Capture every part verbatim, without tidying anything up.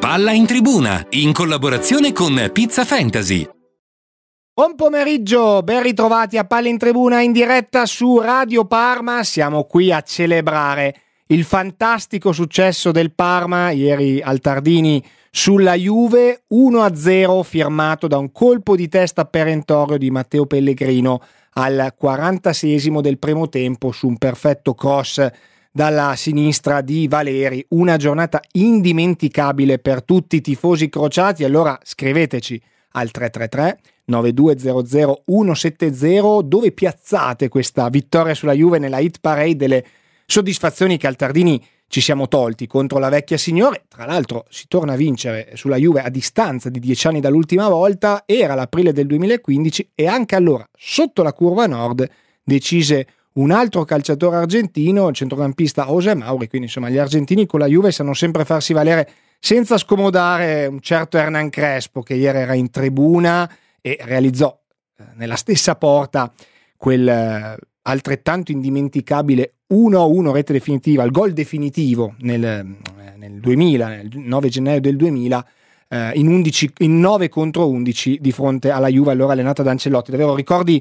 Palla in Tribuna, in collaborazione con Pizza Fantasy. Buon pomeriggio, ben ritrovati a Palla in Tribuna in diretta su Radio Parma. Siamo qui a celebrare il fantastico successo del Parma ieri al Tardini sulla Juve, uno a zero, firmato da un colpo di testa perentorio di Matteo Pellegrino al quarantaseiesimo del primo tempo su un perfetto cross dalla sinistra di Valeri. Una giornata indimenticabile per tutti i tifosi crociati. Allora scriveteci al tre tre tre nove due zero zero uno sette zero dove piazzate questa vittoria sulla Juve nella hit parade delle soddisfazioni che al Tardini ci siamo tolti contro la vecchia signore. Tra l'altro si torna a vincere sulla Juve a distanza di dieci anni dall'ultima volta, era l'aprile del duemilaquindici e anche allora sotto la curva nord decise un altro calciatore argentino, il centrocampista José Mauri. Quindi insomma gli argentini con la Juve sanno sempre farsi valere senza scomodare un certo Hernan Crespo che ieri era in tribuna e realizzò eh, nella stessa porta quel eh, altrettanto indimenticabile uno a uno, rete definitiva, il gol definitivo nel, eh, nel duemila, nel nove gennaio del duemila, eh, in, undici, in nove contro undici di fronte alla Juve allora allenata da Ancelotti. Davvero ricordi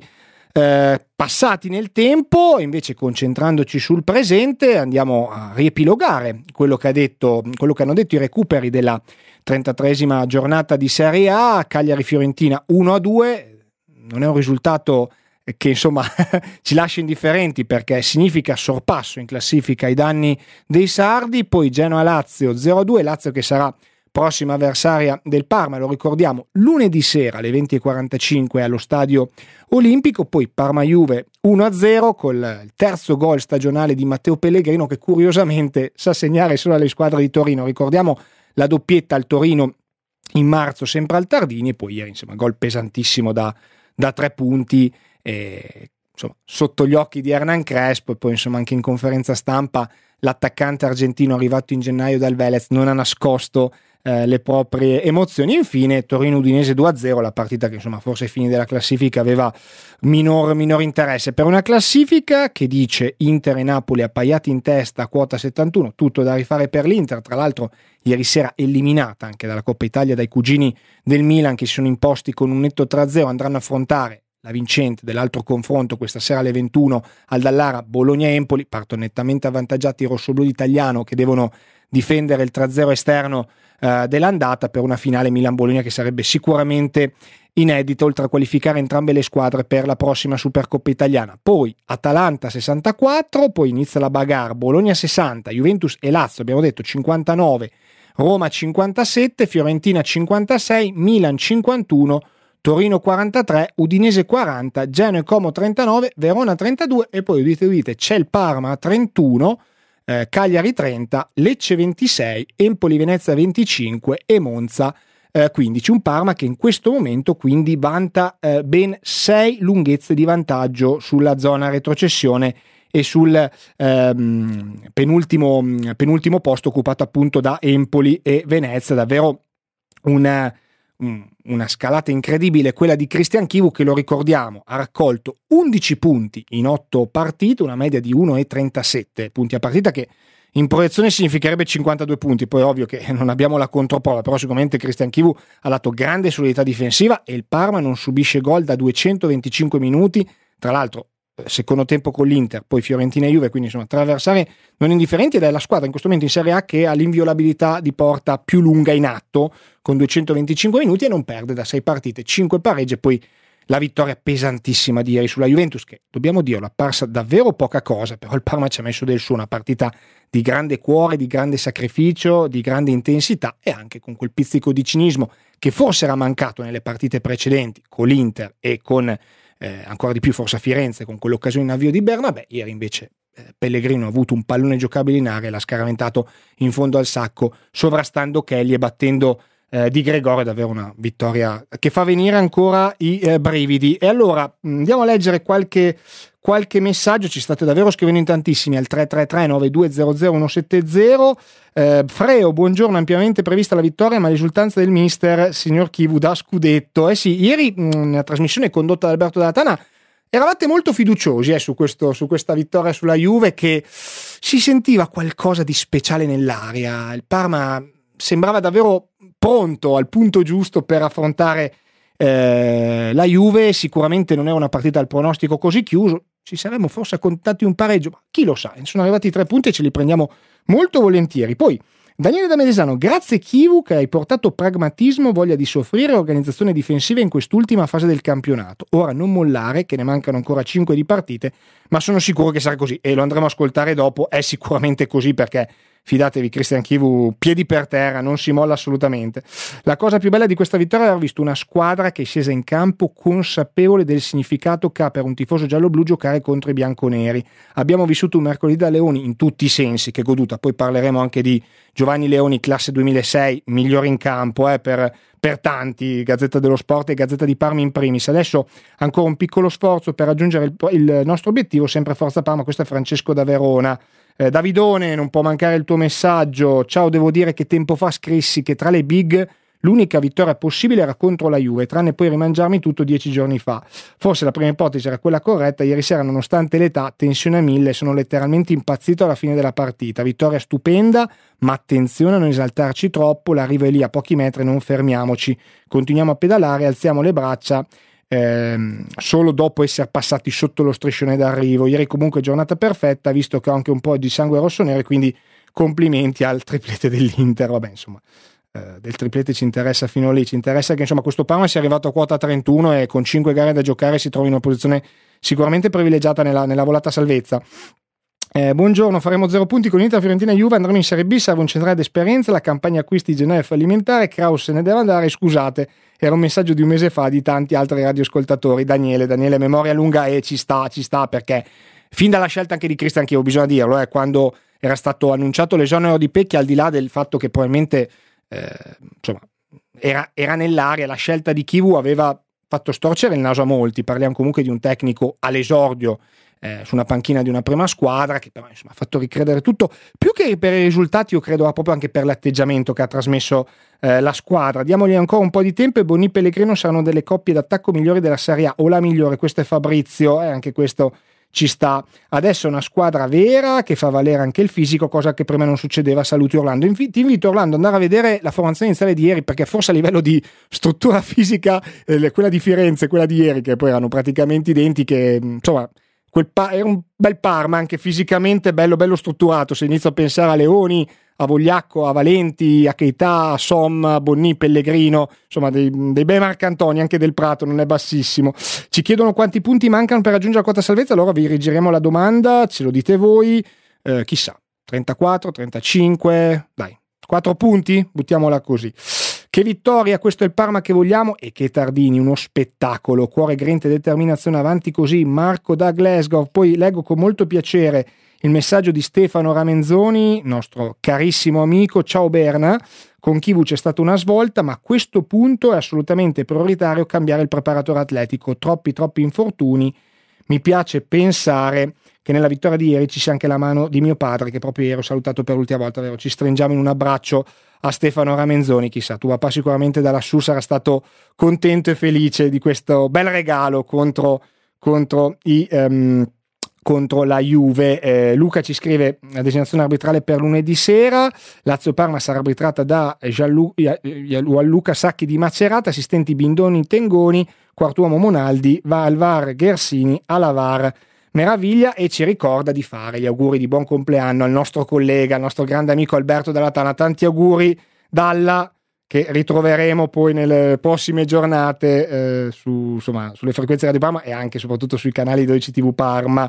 eh, passati nel tempo. Invece, concentrandoci sul presente, andiamo a riepilogare quello che ha detto, quello che hanno detto i recuperi della trentatreesima giornata di Serie A. Cagliari-Fiorentina uno a due, non è un risultato che insomma ci lascia indifferenti perché significa sorpasso in classifica ai danni dei sardi. Poi Genoa-Lazio zero a due, Lazio che sarà prossima avversaria del Parma, lo ricordiamo, lunedì sera alle venti e quarantacinque allo Stadio Olimpico. Poi Parma-Juve uno a zero col terzo gol stagionale di Matteo Pellegrino, che curiosamente sa segnare solo alle squadre di Torino. Ricordiamo la doppietta al Torino in marzo sempre al Tardini, e poi ieri insomma gol pesantissimo da, da tre punti, e, insomma, sotto gli occhi di Hernan Crespo. E poi insomma anche in conferenza stampa l'attaccante argentino arrivato in gennaio dal Velez non ha nascosto eh, le proprie emozioni. Infine Torino-Udinese due a zero, la partita che insomma forse ai fini della classifica aveva minor, minor interesse, per una classifica che dice Inter e Napoli appaiati in testa a quota settantuno, tutto da rifare per l'Inter, tra l'altro ieri sera eliminata anche dalla Coppa Italia dai cugini del Milan, che si sono imposti con un netto tre a zero. Andranno a affrontare la vincente dell'altro confronto questa sera alle ventuno al Dallara, Bologna-Empoli. Partono nettamente avvantaggiati i rossoblù d'Italiano, che devono difendere il tre a zero esterno eh, dell'andata per una finale Milan-Bologna che sarebbe sicuramente inedita, oltre a qualificare entrambe le squadre per la prossima Supercoppa italiana. Poi Atalanta sessantaquattro, poi inizia la bagarre, Bologna sessanta, Juventus e Lazio abbiamo detto cinquantanove, Roma cinquantasette, Fiorentina cinquantasei, Milan cinquantuno, Torino quarantatré, Udinese quaranta, Genoa e Como trentanove, Verona trentadue e poi udite udite c'è il Parma a trentuno, eh, Cagliari trenta, Lecce ventisei, Empoli Venezia venticinque e Monza eh, quindici. Un Parma che in questo momento quindi vanta eh, ben sei lunghezze di vantaggio sulla zona retrocessione e sul ehm, penultimo, penultimo posto occupato appunto da Empoli e Venezia. Davvero una una scalata incredibile quella di Christian Chivu, che lo ricordiamo ha raccolto undici punti in otto partite, una media di uno virgola trentasette punti a partita, che in proiezione significherebbe cinquantadue punti. Poi ovvio che non abbiamo la controprova, però sicuramente Christian Chivu ha dato grande solidità difensiva e il Parma non subisce gol da duecentoventicinque minuti. Tra l'altro secondo tempo con l'Inter, poi Fiorentina e Juve, quindi insomma tre avversari non indifferenti, ed è la squadra in questo momento in Serie A che ha l'inviolabilità di porta più lunga in atto con duecentoventicinque minuti e non perde da sei partite, cinque pareggi. E poi la vittoria pesantissima di ieri sulla Juventus, che dobbiamo dirlo apparsa davvero poca cosa, però il Parma ci ha messo del suo, una partita di grande cuore, di grande sacrificio, di grande intensità e anche con quel pizzico di cinismo che forse era mancato nelle partite precedenti con l'Inter e con Eh, ancora di più forse a Firenze con quell'occasione in avvio di Bernabé. Ieri invece eh, Pellegrino ha avuto un pallone giocabile in area e l'ha scaraventato in fondo al sacco, sovrastando Kelly e battendo eh, Di Gregorio. È davvero una vittoria che fa venire ancora i eh, brividi. E allora andiamo a leggere qualche, qualche messaggio, ci state davvero scrivendo in tantissimi al tre tre tre nove due zero zero uno sette zero. Eh, Freo, buongiorno, ampiamente prevista la vittoria ma l'esultanza del mister signor Chivu da scudetto. Eh sì, ieri mh, nella trasmissione condotta da Alberto Dalla Tana eravate molto fiduciosi eh, su, questo, su questa vittoria sulla Juve, che si sentiva qualcosa di speciale nell'aria. Il Parma sembrava davvero pronto al punto giusto per affrontare eh, la Juve. Sicuramente non è una partita al pronostico così chiuso, ci saremmo forse accontentati un pareggio, ma chi lo sa, sono arrivati tre punti e ce li prendiamo molto volentieri. Poi Daniele da Medesano, grazie Chivu che hai portato pragmatismo, voglia di soffrire e organizzazione difensiva in quest'ultima fase del campionato. Ora non mollare, che ne mancano ancora cinque di partite, ma sono sicuro che sarà così e lo andremo a ascoltare dopo. È sicuramente così, perché fidatevi, Christian Chivu piedi per terra, non si molla assolutamente. La cosa più bella di questa vittoria è aver visto una squadra che è scesa in campo consapevole del significato che ha per un tifoso giallo-blu giocare contro i bianconeri. Abbiamo vissuto un mercoledì da leoni in tutti i sensi, che goduta. Poi parleremo anche di Giovanni Leoni, classe duemilasei, migliore in campo eh, per, per tanti, Gazzetta dello Sport e Gazzetta di Parma in primis. Adesso ancora un piccolo sforzo per raggiungere il, il nostro obiettivo, sempre Forza Parma. Questo è Francesco da Verona. Eh, Davidone, non può mancare il tuo messaggio. Ciao, devo dire che tempo fa scrissi che tra le big l'unica vittoria possibile era contro la Juve, tranne poi rimangiarmi tutto dieci giorni fa. Forse la prima ipotesi era quella corretta. Ieri sera, nonostante l'età, tensione a mille, sono letteralmente impazzito alla fine della partita. Vittoria stupenda, ma attenzione a non esaltarci troppo, l'arrivo è lì a pochi metri, non fermiamoci, continuiamo a pedalare, alziamo le braccia ehm, solo dopo essere passati sotto lo striscione d'arrivo. Ieri comunque giornata perfetta, visto che ho anche un po' di sangue rossonero, quindi complimenti al triplete dell'Inter. Vabbè, insomma, eh, del triplete ci interessa fino lì, ci interessa che insomma questo Parma sia arrivato a quota trentuno e con cinque gare da giocare si trovi in una posizione sicuramente privilegiata nella, nella volata salvezza. Eh, buongiorno, faremo zero punti con Inter, Fiorentina e Juve, andremo in Serie B, serve un centrale d'esperienza, la campagna acquisti di gennaio è fallimentare, Kraus se ne deve andare, scusate, era un messaggio di un mese fa di tanti altri radioascoltatori. Daniele, Daniele, memoria lunga e ci sta, ci sta, perché fin dalla scelta anche di Christian Chivu, bisogna dirlo, eh, quando era stato annunciato l'esonero di Pecchi, al di là del fatto che probabilmente eh, insomma era, era nell'aria, la scelta di Chivu aveva fatto storcere il naso a molti. Parliamo comunque di un tecnico all'esordio Eh, su una panchina di una prima squadra che però insomma ha fatto ricredere tutto, più che per i risultati io credo proprio anche per l'atteggiamento che ha trasmesso eh, la squadra. Diamogli ancora un po' di tempo e Bonni Pellegrino saranno delle coppie d'attacco migliori della Serie A o la migliore. Questo è Fabrizio, eh, anche questo ci sta. Adesso è una squadra vera che fa valere anche il fisico, cosa che prima non succedeva. Saluti Orlando. Inf- ti invito Orlando ad andare a vedere la formazione iniziale di ieri, perché forse a livello di struttura fisica eh, quella di Firenze e quella di ieri, che poi erano praticamente identiche, insomma quel pa- era un bel Parma anche fisicamente, bello bello strutturato. Se inizio a pensare a Leoni, a Vogliacco, a Valenti, a Keita, a Somma, a Bonni, Pellegrino, insomma dei, dei bei marcantoni. Anche Del Prato non è bassissimo. Ci chiedono quanti punti mancano per raggiungere la quota salvezza, allora vi rigiriamo la domanda, ce lo dite voi, eh, chissà, trentaquattro, trentacinque, dai, quattro punti, buttiamola così. Che vittoria, questo è il Parma che vogliamo. E che Tardini, uno spettacolo, cuore, grinta e determinazione, avanti così. Marco da Glasgow. Poi leggo con molto piacere il messaggio di Stefano Ramenzoni, nostro carissimo amico. Ciao Berna, con Chivu c'è stata una svolta, ma a questo punto è assolutamente prioritario cambiare il preparatore atletico, troppi troppi infortuni. Mi piace pensare che nella vittoria di ieri ci sia anche la mano di mio padre, che proprio ieri ho salutato per l'ultima volta, vero? Ci stringiamo in un abbraccio a Stefano Ramenzoni. Chissà, tuo papà sicuramente da lassù sarà stato contento e felice di questo bel regalo contro, contro, i, um, contro la Juve. Eh, Luca ci scrive la designazione arbitrale per lunedì sera, Lazio-Parma sarà arbitrata da Gianluca Sacchi di Macerata, assistenti Bindoni Tengoni, quarto uomo Monaldi, va al V A R Ghersini, alla V A R Meraviglia, e ci ricorda di fare gli auguri di buon compleanno al nostro collega, al nostro grande amico Alberto Dalla Tana. Tanti auguri Dalla, che ritroveremo poi nelle prossime giornate eh, su, insomma, sulle frequenze Radio Parma e anche soprattutto sui canali dodici tivù Parma.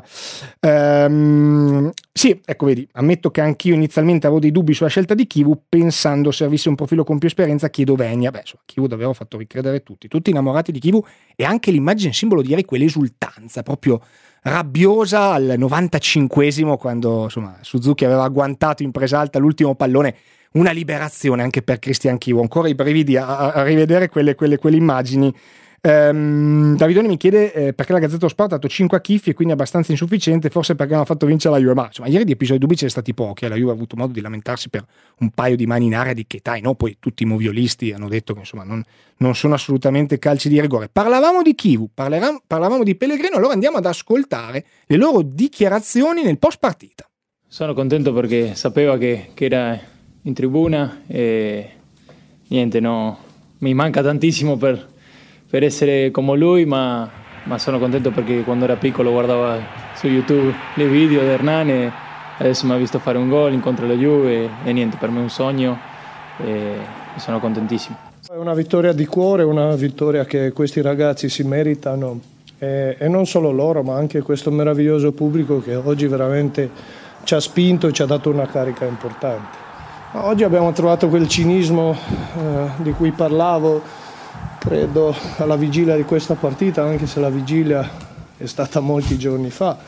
Ehm, sì, ecco, vedi, ammetto che anch'io inizialmente avevo dei dubbi sulla scelta di Chivu, pensando servisse un profilo con più esperienza. Chiedo Vegna. Beh, insomma, Chivu davvero ha fatto ricredere tutti, tutti innamorati di Chivu, e anche l'immagine simbolo di ieri, quell'esultanza proprio rabbiosa al novantacinquesimo, quando insomma Suzuki aveva agguantato in presa alta l'ultimo pallone. Una liberazione anche per Christian Chivu, ancora i brividi a, a rivedere quelle, quelle, quelle immagini. Um, Davidone mi chiede eh, perché la Gazzetta dello Sport ha dato cinque a Chiffi e quindi abbastanza insufficiente, forse perché non ha fatto vincere la Juve. Ma insomma, ieri di episodi dubbi ce ne sono stati pochi, eh. La Juve ha avuto modo di lamentarsi per un paio di mani in area di Keita, no? Poi tutti i moviolisti hanno detto che insomma non, non sono assolutamente calci di rigore. Parlavamo di Chivu, parlavamo, parlavamo di Pellegrino, allora andiamo ad ascoltare le loro dichiarazioni nel post partita. Sono contento perché sapevo che, che era in tribuna e niente, no, mi manca tantissimo per, per essere come lui, ma, ma sono contento perché quando era piccolo guardava su YouTube le video di Hernán e adesso mi ha visto fare un gol incontro la Juve e niente, per me è un sogno e sono contentissimo. È una vittoria di cuore, una vittoria che questi ragazzi si meritano e, e non solo loro, ma anche questo meraviglioso pubblico che oggi veramente ci ha spinto e ci ha dato una carica importante. Oggi abbiamo trovato quel cinismo eh, di cui parlavo, credo, alla vigilia di questa partita, anche se la vigilia è stata molti giorni fa.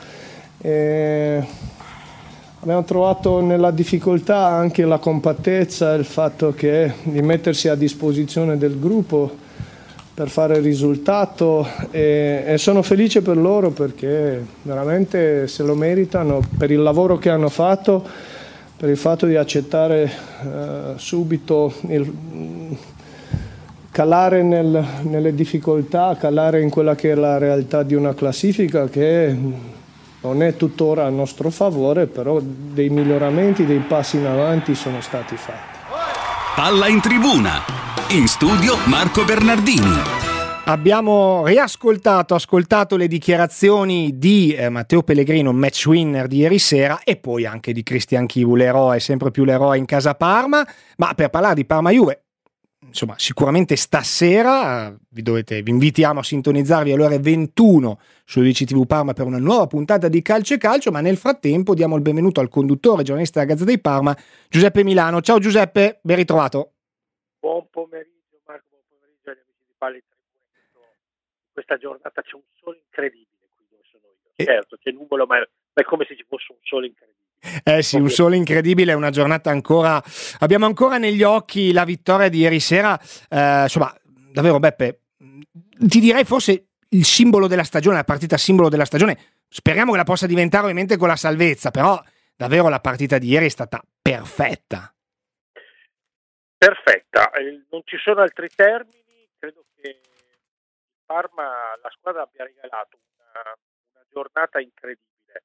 E abbiamo trovato nella difficoltà anche la compattezza, il fatto che di mettersi a disposizione del gruppo per fare il risultato e, e sono felice per loro perché veramente se lo meritano per il lavoro che hanno fatto, per il fatto di accettare eh, subito il calare nel, nelle difficoltà, calare in quella che è la realtà di una classifica che non è tuttora a nostro favore, però dei miglioramenti, dei passi in avanti sono stati fatti. Palla in tribuna, in studio Marco Bernardini. Abbiamo riascoltato, ascoltato le dichiarazioni di eh, Matteo Pellegrino, match winner di ieri sera, e poi anche di Cristian Chivu, l'eroe, sempre più l'eroe in casa Parma. Ma per parlare di Parma-Juve, insomma, sicuramente stasera vi, dovete, vi invitiamo a sintonizzarvi alle ore ventuno su U D C T V Parma per una nuova puntata di Calcio e Calcio, ma nel frattempo diamo il benvenuto al conduttore, giornalista della Gazzetta di Parma, Giuseppe Milano. Ciao Giuseppe, ben ritrovato. Buon pomeriggio Marco, buon pomeriggio agli amici di Palla in Tribuna. Questa giornata c'è un sole incredibile qui dove sono io. E... Certo, c'è nuvolo, ma è come se ci fosse un sole incredibile. Eh sì, un sole incredibile, una giornata ancora. Abbiamo ancora negli occhi la vittoria di ieri sera. Eh, insomma, davvero Beppe, ti direi forse il simbolo della stagione, la partita simbolo della stagione. Speriamo che la possa diventare ovviamente con la salvezza, però davvero la partita di ieri è stata perfetta. Perfetta, non ci sono altri termini. Credo che Parma, la squadra abbia regalato una, una giornata incredibile.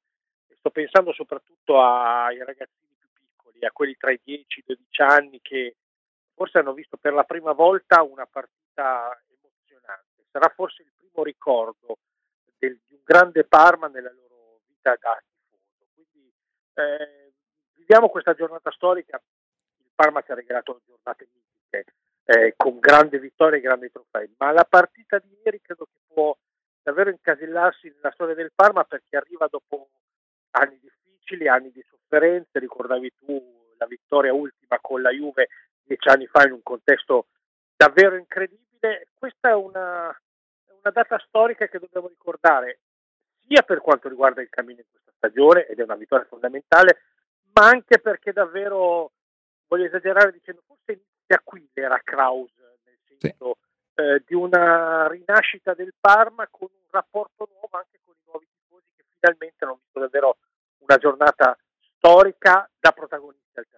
Sto pensando soprattutto ai ragazzini più piccoli, a quelli tra i dieci e i dodici anni che forse hanno visto per la prima volta una partita emozionante. Sarà forse il primo ricordo del, di un grande Parma nella loro vita da tifoso. Quindi eh, viviamo questa giornata storica. Il Parma ci ha regalato giornate mitiche, eh, con grandi vittorie e grandi trofei, ma la partita di ieri credo che può davvero incasillarsi nella storia del Parma perché arriva dopo anni difficili, anni di sofferenze. Ricordavi tu la vittoria ultima con la Juve dieci anni fa in un contesto davvero incredibile. Questa è una, è una data storica che dobbiamo ricordare sia per quanto riguarda il cammino in questa stagione, ed è una vittoria fondamentale, ma anche perché davvero, voglio esagerare dicendo, forse inizia qui l'era Kraus, nel senso sì. eh, di una rinascita del Parma con un rapporto nuovo anche con i nuovi tifosi che finalmente hanno visto davvero una giornata storica da protagonisti alternativi.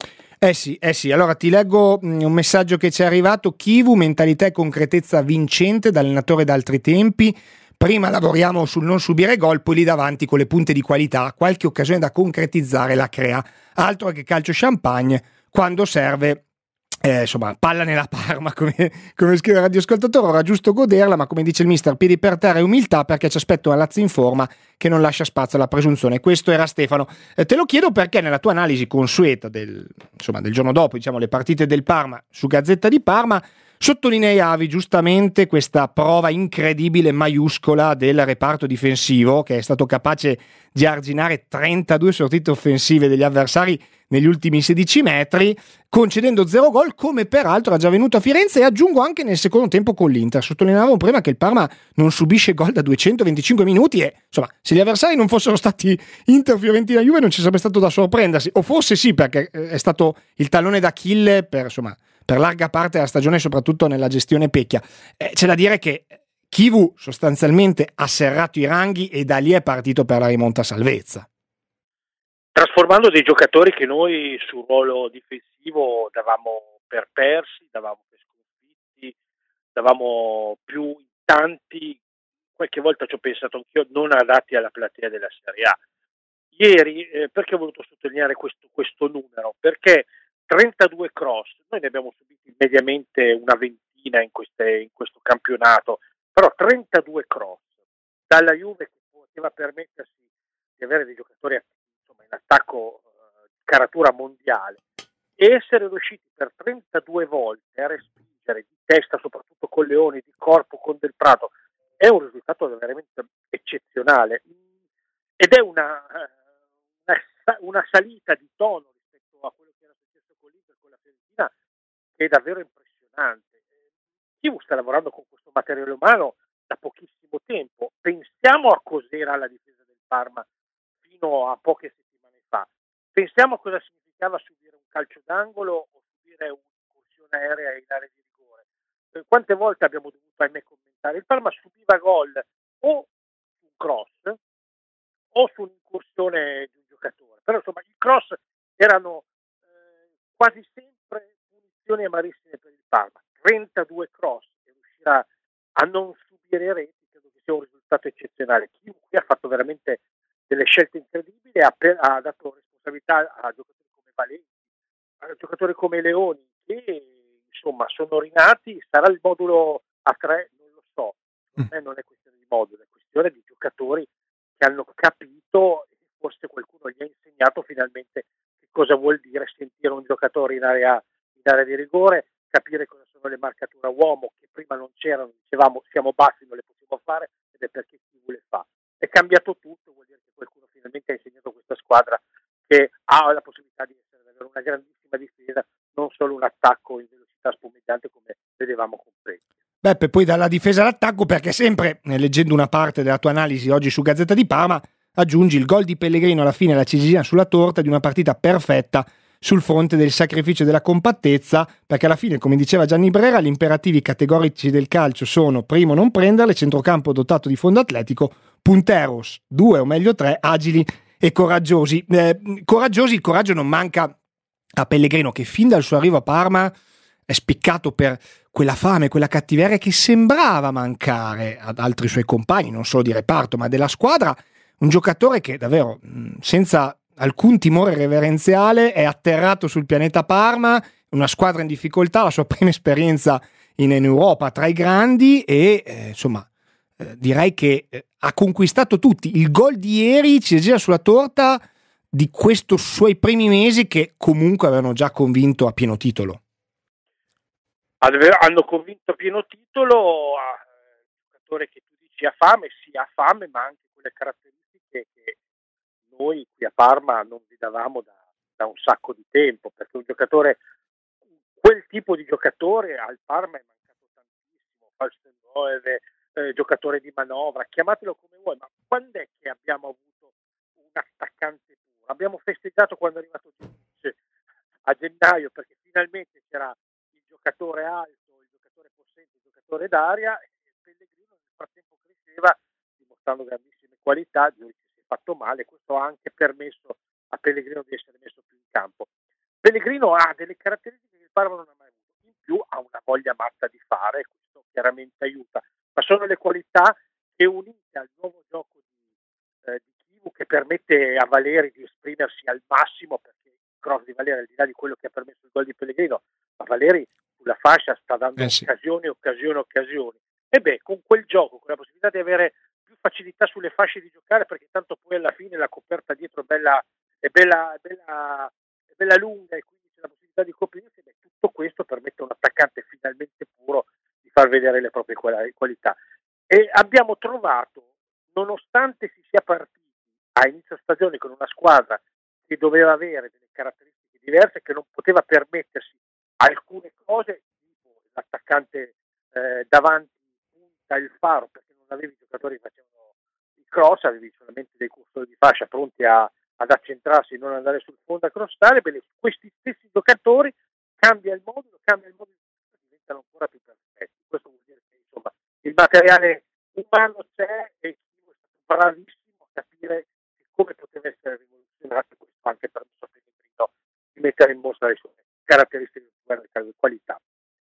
Eh sì, eh sì, allora ti leggo un messaggio che ci è arrivato. Chivu, mentalità e concretezza vincente da allenatore d'altri tempi. Prima lavoriamo sul non subire gol, poi lì davanti con le punte di qualità, qualche occasione da concretizzare la crea. Altro che calcio champagne, quando serve, eh, insomma, palla nella Parma, come, come scrive il radioascoltatore. Ora giusto goderla, ma come dice il mister, piedi per terra e umiltà, perché ci aspetta una Lazio in forma che non lascia spazio alla presunzione. Questo era Stefano. Eh, te lo chiedo perché nella tua analisi consueta del, insomma, del giorno dopo, diciamo, le partite del Parma su Gazzetta di Parma, sottolineavi giustamente questa prova incredibile maiuscola del reparto difensivo che è stato capace di arginare trentadue sortite offensive degli avversari negli ultimi sedici metri, concedendo zero gol, come peraltro era già venuto a Firenze, e aggiungo anche nel secondo tempo con l'Inter. Sottolineavamo prima che il Parma non subisce gol da duecentoventicinque minuti e, insomma, se gli avversari non fossero stati Inter, Fiorentina e Juve non ci sarebbe stato da sorprendersi, o forse sì, perché è stato il tallone d'Achille per, insomma, per larga parte della stagione, soprattutto nella gestione Pecchia. Eh, c'è da dire che Chivu sostanzialmente ha serrato i ranghi e da lì è partito per la rimonta salvezza, trasformando dei giocatori che noi sul ruolo difensivo davamo per persi, davamo per sconfitti, davamo più tanti, qualche volta ci ho pensato anch'io, non adatti alla platea della Serie A. Ieri, eh, perché ho voluto sottolineare questo, questo numero? Perché trentadue cross, noi ne abbiamo subiti mediamente una ventina in, queste, in questo campionato, però trentadue cross dalla Juve, che poteva permettersi di avere dei giocatori insomma, in attacco eh, di caratura mondiale, e essere riusciti per trentadue volte a respingere di testa, soprattutto con Leoni, di corpo con Del Prato, è un risultato veramente eccezionale, ed è una, una, una salita di tono rispetto a quello che era successo con l'Inter, con la Fiorentina, che è davvero impressionante. Chivu sta lavorando con questo materiale umano da pochissimo tempo. Pensiamo a cos'era la difesa del Parma fino a poche settimane fa, pensiamo a cosa significava subire un calcio d'angolo o subire un'incursione aerea in area di rigore. Quante volte abbiamo dovuto, ahimè, commentare, il Parma subiva gol o su un cross o su un'incursione di un giocatore, però insomma i cross erano eh, quasi sempre punizioni amarissime per il Parma. Trentadue cross e riuscire a, a non subire reti credo che sia un risultato eccezionale. Chi qui ha fatto veramente delle scelte incredibili, ha, ha dato responsabilità a giocatori come Valenti, a giocatori come Leoni, che insomma sono rinati. Sarà il modulo a tre, non lo so, per me non è questione di modulo, è questione di giocatori che hanno capito, e forse qualcuno gli ha insegnato finalmente che cosa vuol dire sentire un giocatore in area, in area di rigore, capire cosa sono le marcature a uomo che prima non c'erano, dicevamo siamo bassi, non le possiamo fare, ed è perché chi le fa. È cambiato tutto, vuol dire che qualcuno finalmente ha insegnato a questa squadra che ha la possibilità di essere davvero una grandissima difesa, non solo un attacco in velocità spumeggiante come vedevamo con Preti. Beppe, poi dalla difesa all'attacco, perché sempre, eh, leggendo una parte della tua analisi oggi su Gazzetta di Parma, aggiungi il gol di Pellegrino alla fine, la ciliegina sulla torta di una partita perfetta sul fronte del sacrificio e della compattezza, perché alla fine, come diceva Gianni Brera, gli imperativi categorici del calcio sono: primo, non prenderle, centrocampo dotato di fondo atletico, punteros, due o meglio tre, agili e coraggiosi. Eh, coraggiosi, il coraggio non manca a Pellegrino, che fin dal suo arrivo a Parma è spiccato per quella fame, quella cattiveria che sembrava mancare ad altri suoi compagni, non solo di reparto ma della squadra. Un giocatore che davvero senza alcun timore reverenziale è atterrato sul pianeta Parma, una squadra in difficoltà, la sua prima esperienza in, in Europa tra i grandi, e eh, insomma eh, direi che eh, ha conquistato tutti. Il gol di ieri ci gira sulla torta di questi suoi primi mesi, che comunque avevano già convinto a pieno titolo. Hanno convinto a pieno titolo, a un giocatore che tu dici ha fame, sì ha fame, ma anche quelle caratteristiche che noi qui a Parma non vi davamo da, da un sacco di tempo, perché un giocatore, quel tipo di giocatore al Parma è mancato tantissimo, falso nove, eh, giocatore di manovra, chiamatelo come vuoi, ma quando è che abbiamo avuto un attaccante puro? Abbiamo festeggiato quando è arrivato Giudice a gennaio, perché finalmente c'era giocatore alto, il giocatore possente, il giocatore d'aria, e Pellegrino nel frattempo cresceva dimostrando grandissime qualità. Giudice si è fatto male, questo ha anche permesso a Pellegrino di essere messo più in campo. Pellegrino ha delle caratteristiche che il Parma non ha mai avuto, in più ha una voglia matta di fare, questo chiaramente aiuta, ma sono le qualità che, unite al nuovo gioco di, eh, di Chivu, che permette a Valeri di esprimersi al massimo, perché il cross di Valeri, al di là di quello che ha permesso il gol di Pellegrino, ma Valeri sulla fascia sta dando eh sì. occasioni, occasioni, occasioni. E beh, con quel gioco, con la possibilità di avere più facilità sulle fasce di giocare, perché tanto poi alla fine la coperta dietro è bella, è bella, è bella, è bella lunga, e quindi c'è la possibilità di coprirsi, beh, tutto questo permette a un attaccante finalmente puro di far vedere le proprie qualità. E abbiamo trovato, nonostante si sia partiti a inizio stagione con una squadra che doveva avere delle caratteristiche diverse, che non poteva permettersi alcune cose, tipo l'attaccante eh, davanti punta il faro, perché non avevi giocatori che facevano il cross, avevi solamente dei cursori di fascia pronti a, ad accentrarsi e non andare sul fondo a crossare. Bene, questi stessi giocatori cambia il modulo, cambia il modulo, diventano ancora più perfetti. Questo vuol dire che insomma il materiale umano c'è, e Chivu è stato bravissimo a capire come poteva essere rivoluzionato, questo ha anche permesso a Pellegrino di mettere in mostra le sue caratteristiche di qualità.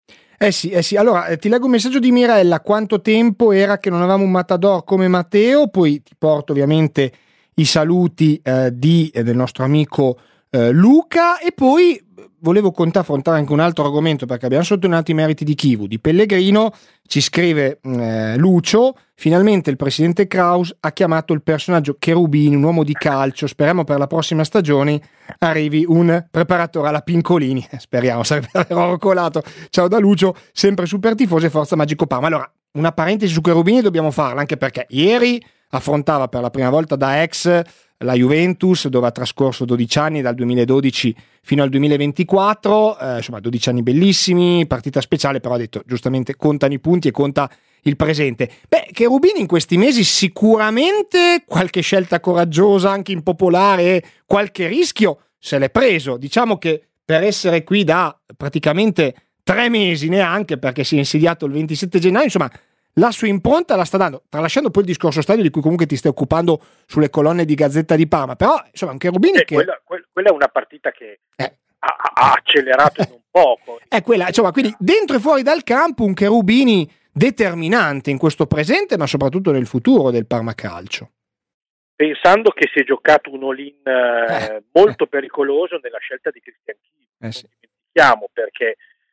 Eh sì, eh sì. Allora eh, ti leggo un messaggio di Mirella: quanto tempo era che non avevamo un matador come Matteo? Poi ti porto ovviamente i saluti eh, di, eh, del nostro amico eh, Luca. E poi volevo con te affrontare anche un altro argomento, perché abbiamo sottolineato i meriti di Chivu, di Pellegrino. Ci scrive eh, Lucio: finalmente il presidente Kraus ha chiamato il personaggio Cherubini un uomo di calcio, speriamo per la prossima stagione arrivi un preparatore alla Pincolini. Speriamo, sarebbe davvero colato. Ciao da Lucio, sempre super tifoso e forza Magico Parma. Allora, una parentesi su Cherubini dobbiamo farla, anche perché ieri affrontava per la prima volta da ex la Juventus, dove ha trascorso dodici anni, dal duemiladodici fino al duemilaventiquattro, eh, insomma dodici anni bellissimi, partita speciale, però ha detto giustamente contano i punti e conta il presente. Beh, Cherubini in questi mesi sicuramente qualche scelta coraggiosa, anche impopolare, qualche rischio se l'è preso. Diciamo che per essere qui da praticamente tre mesi neanche, perché si è insediato il ventisette gennaio, insomma la sua impronta la sta dando, tralasciando poi il discorso stadio di cui comunque ti stai occupando sulle colonne di Gazzetta di Parma, però insomma un Cherubini eh, che... Quella, quella è una partita che eh. ha, ha accelerato in un poco. È quella, insomma, quindi dentro e fuori dal campo un Cherubini determinante in questo presente, ma soprattutto nel futuro del Parma Calcio. Pensando che si è giocato un all-in eh, eh. molto pericoloso nella scelta di Cristian Chivu, eh non sì. dimentichiamo, perché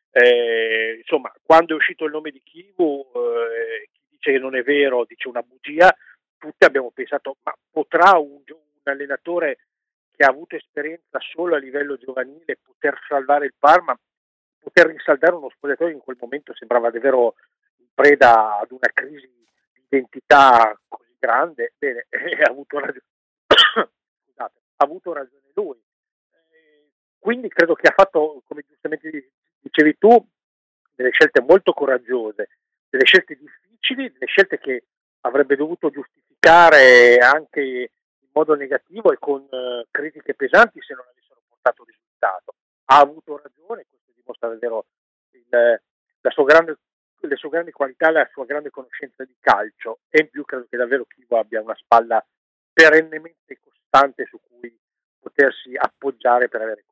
Eh, insomma, quando è uscito il nome di Chivu, eh, chi dice che non è vero dice una bugia. Tutti abbiamo pensato, ma potrà un, un allenatore che ha avuto esperienza solo a livello giovanile poter salvare il Parma, poter rinsaldare uno spogliatoio in quel momento sembrava davvero in preda ad una crisi di identità così grande. Bene, eh, ha avuto ragione scusate, ha avuto ragione lui, eh, quindi credo che ha fatto, come giustamente dicevi tu, delle scelte molto coraggiose, delle scelte difficili, delle scelte che avrebbe dovuto giustificare anche in modo negativo e con uh, critiche pesanti se non avessero portato risultato. Ha avuto ragione, questo dimostra davvero il, la sua grande, le sue grandi qualità, la sua grande conoscenza di calcio, e in più credo che davvero Chivu abbia una spalla perennemente costante su cui potersi appoggiare per avere consigli.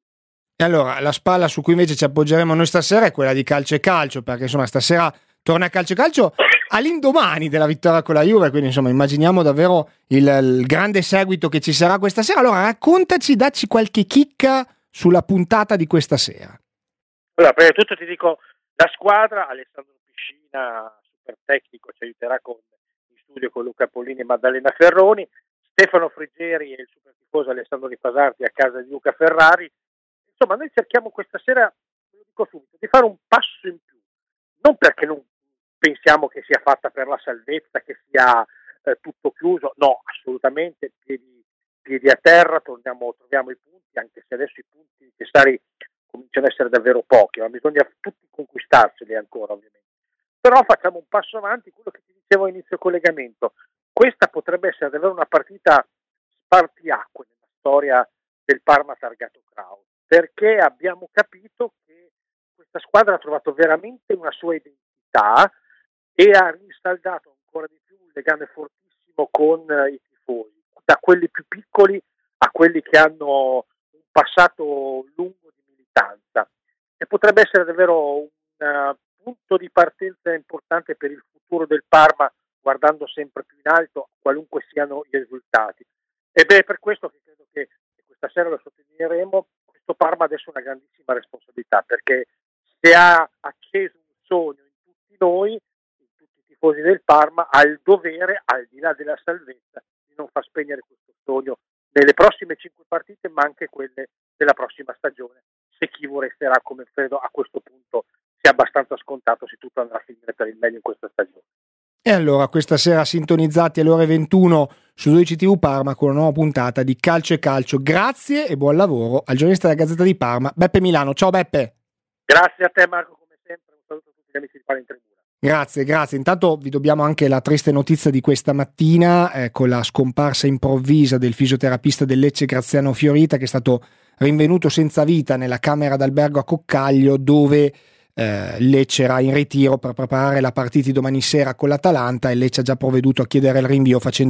E allora la spalla su cui invece ci appoggeremo noi stasera è quella di Calcio e Calcio, perché insomma stasera torna Calcio e Calcio all'indomani della vittoria con la Juve, quindi insomma immaginiamo davvero il, il grande seguito che ci sarà questa sera. Allora raccontaci, dacci qualche chicca sulla puntata di questa sera. Allora, prima di tutto ti dico la squadra: Alessandro Piscina, super tecnico, ci aiuterà con, in studio con Luca Pollini e Maddalena Ferroni, Stefano Friggeri e il super tifoso Alessandro Ripasarti a casa di Luca Ferrari. Insomma, noi cerchiamo questa sera, lo dico subito, di fare un passo in più, non perché non pensiamo che sia fatta per la salvezza, che sia eh, tutto chiuso, no, assolutamente, piedi, piedi a terra, torniamo, troviamo i punti, anche se adesso i punti necessari cominciano ad essere davvero pochi, ma bisogna tutti conquistarseli ancora, ovviamente. Però facciamo un passo avanti, quello che ti dicevo a inizio collegamento, questa potrebbe essere davvero una partita spartiacque nella storia del Parma targato Kraus, perché abbiamo capito che questa squadra ha trovato veramente una sua identità e ha rinsaldato ancora di più un legame fortissimo con uh, i tifosi, da quelli più piccoli a quelli che hanno un passato lungo di militanza, e potrebbe essere davvero un uh, punto di partenza importante per il futuro del Parma, guardando sempre più in alto qualunque siano i risultati. E beh, è per questo che credo che questa sera lo sottolineeremo, questo Parma adesso ha una grandissima responsabilità, perché se ha acceso un sogno in tutti noi, in tutti i tifosi del Parma, ha il dovere, al di là della salvezza, di non far spegnere questo sogno nelle prossime cinque partite, ma anche quelle della prossima stagione, se Chivu resterà, come credo a questo punto sia abbastanza scontato, se tutto andrà a finire per il meglio in questa stagione. E allora questa sera sintonizzati alle ore ventuno su dodici tivù Parma con una nuova puntata di Calcio e Calcio. Grazie e buon lavoro al giornalista della Gazzetta di Parma, Beppe Milano. Ciao Beppe. Grazie a te Marco, come sempre, un saluto a tutti gli amici di Palla in Tribuna. Grazie, grazie. Intanto vi dobbiamo anche la triste notizia di questa mattina, eh, con la scomparsa improvvisa del fisioterapista del Lecce Graziano Fiorita, che è stato rinvenuto senza vita nella camera d'albergo a Coccaglio, dove Eh, Lecce era in ritiro per preparare la partita di domani sera con l'Atalanta, e Lecce ha già provveduto a chiedere il rinvio facendo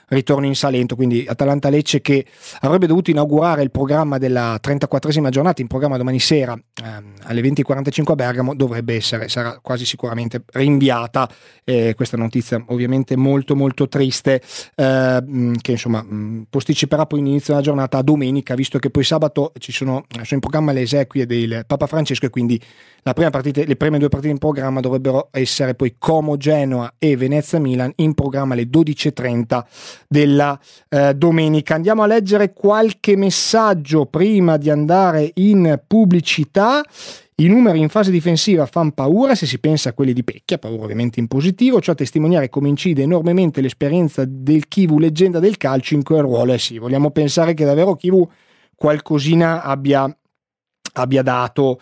ritorno in Salento, quindi Atalanta-Lecce che avrebbe dovuto inaugurare il programma della trentaquattresima giornata in programma domani sera ehm, alle venti e quarantacinque a Bergamo, dovrebbe essere, sarà quasi sicuramente rinviata. Eh, questa notizia ovviamente molto molto triste, eh, che insomma mh, posticiperà poi l'inizio della giornata a domenica, visto che poi sabato ci sono, sono in programma le esequie del Papa Francesco e quindi la prima partita, le prime due partite in programma dovrebbero essere poi Como-Genoa e Venezia-Milan in programma alle dodici e trenta della eh, domenica. Andiamo a leggere qualche messaggio prima di andare in pubblicità. I numeri in fase difensiva fanno paura se si pensa a quelli di Pecchia, paura ovviamente in positivo, ciò a testimoniare come incide enormemente l'esperienza del Chivu, leggenda del calcio in quel ruolo. Eh sì, vogliamo pensare che davvero Chivu qualcosina abbia, abbia dato.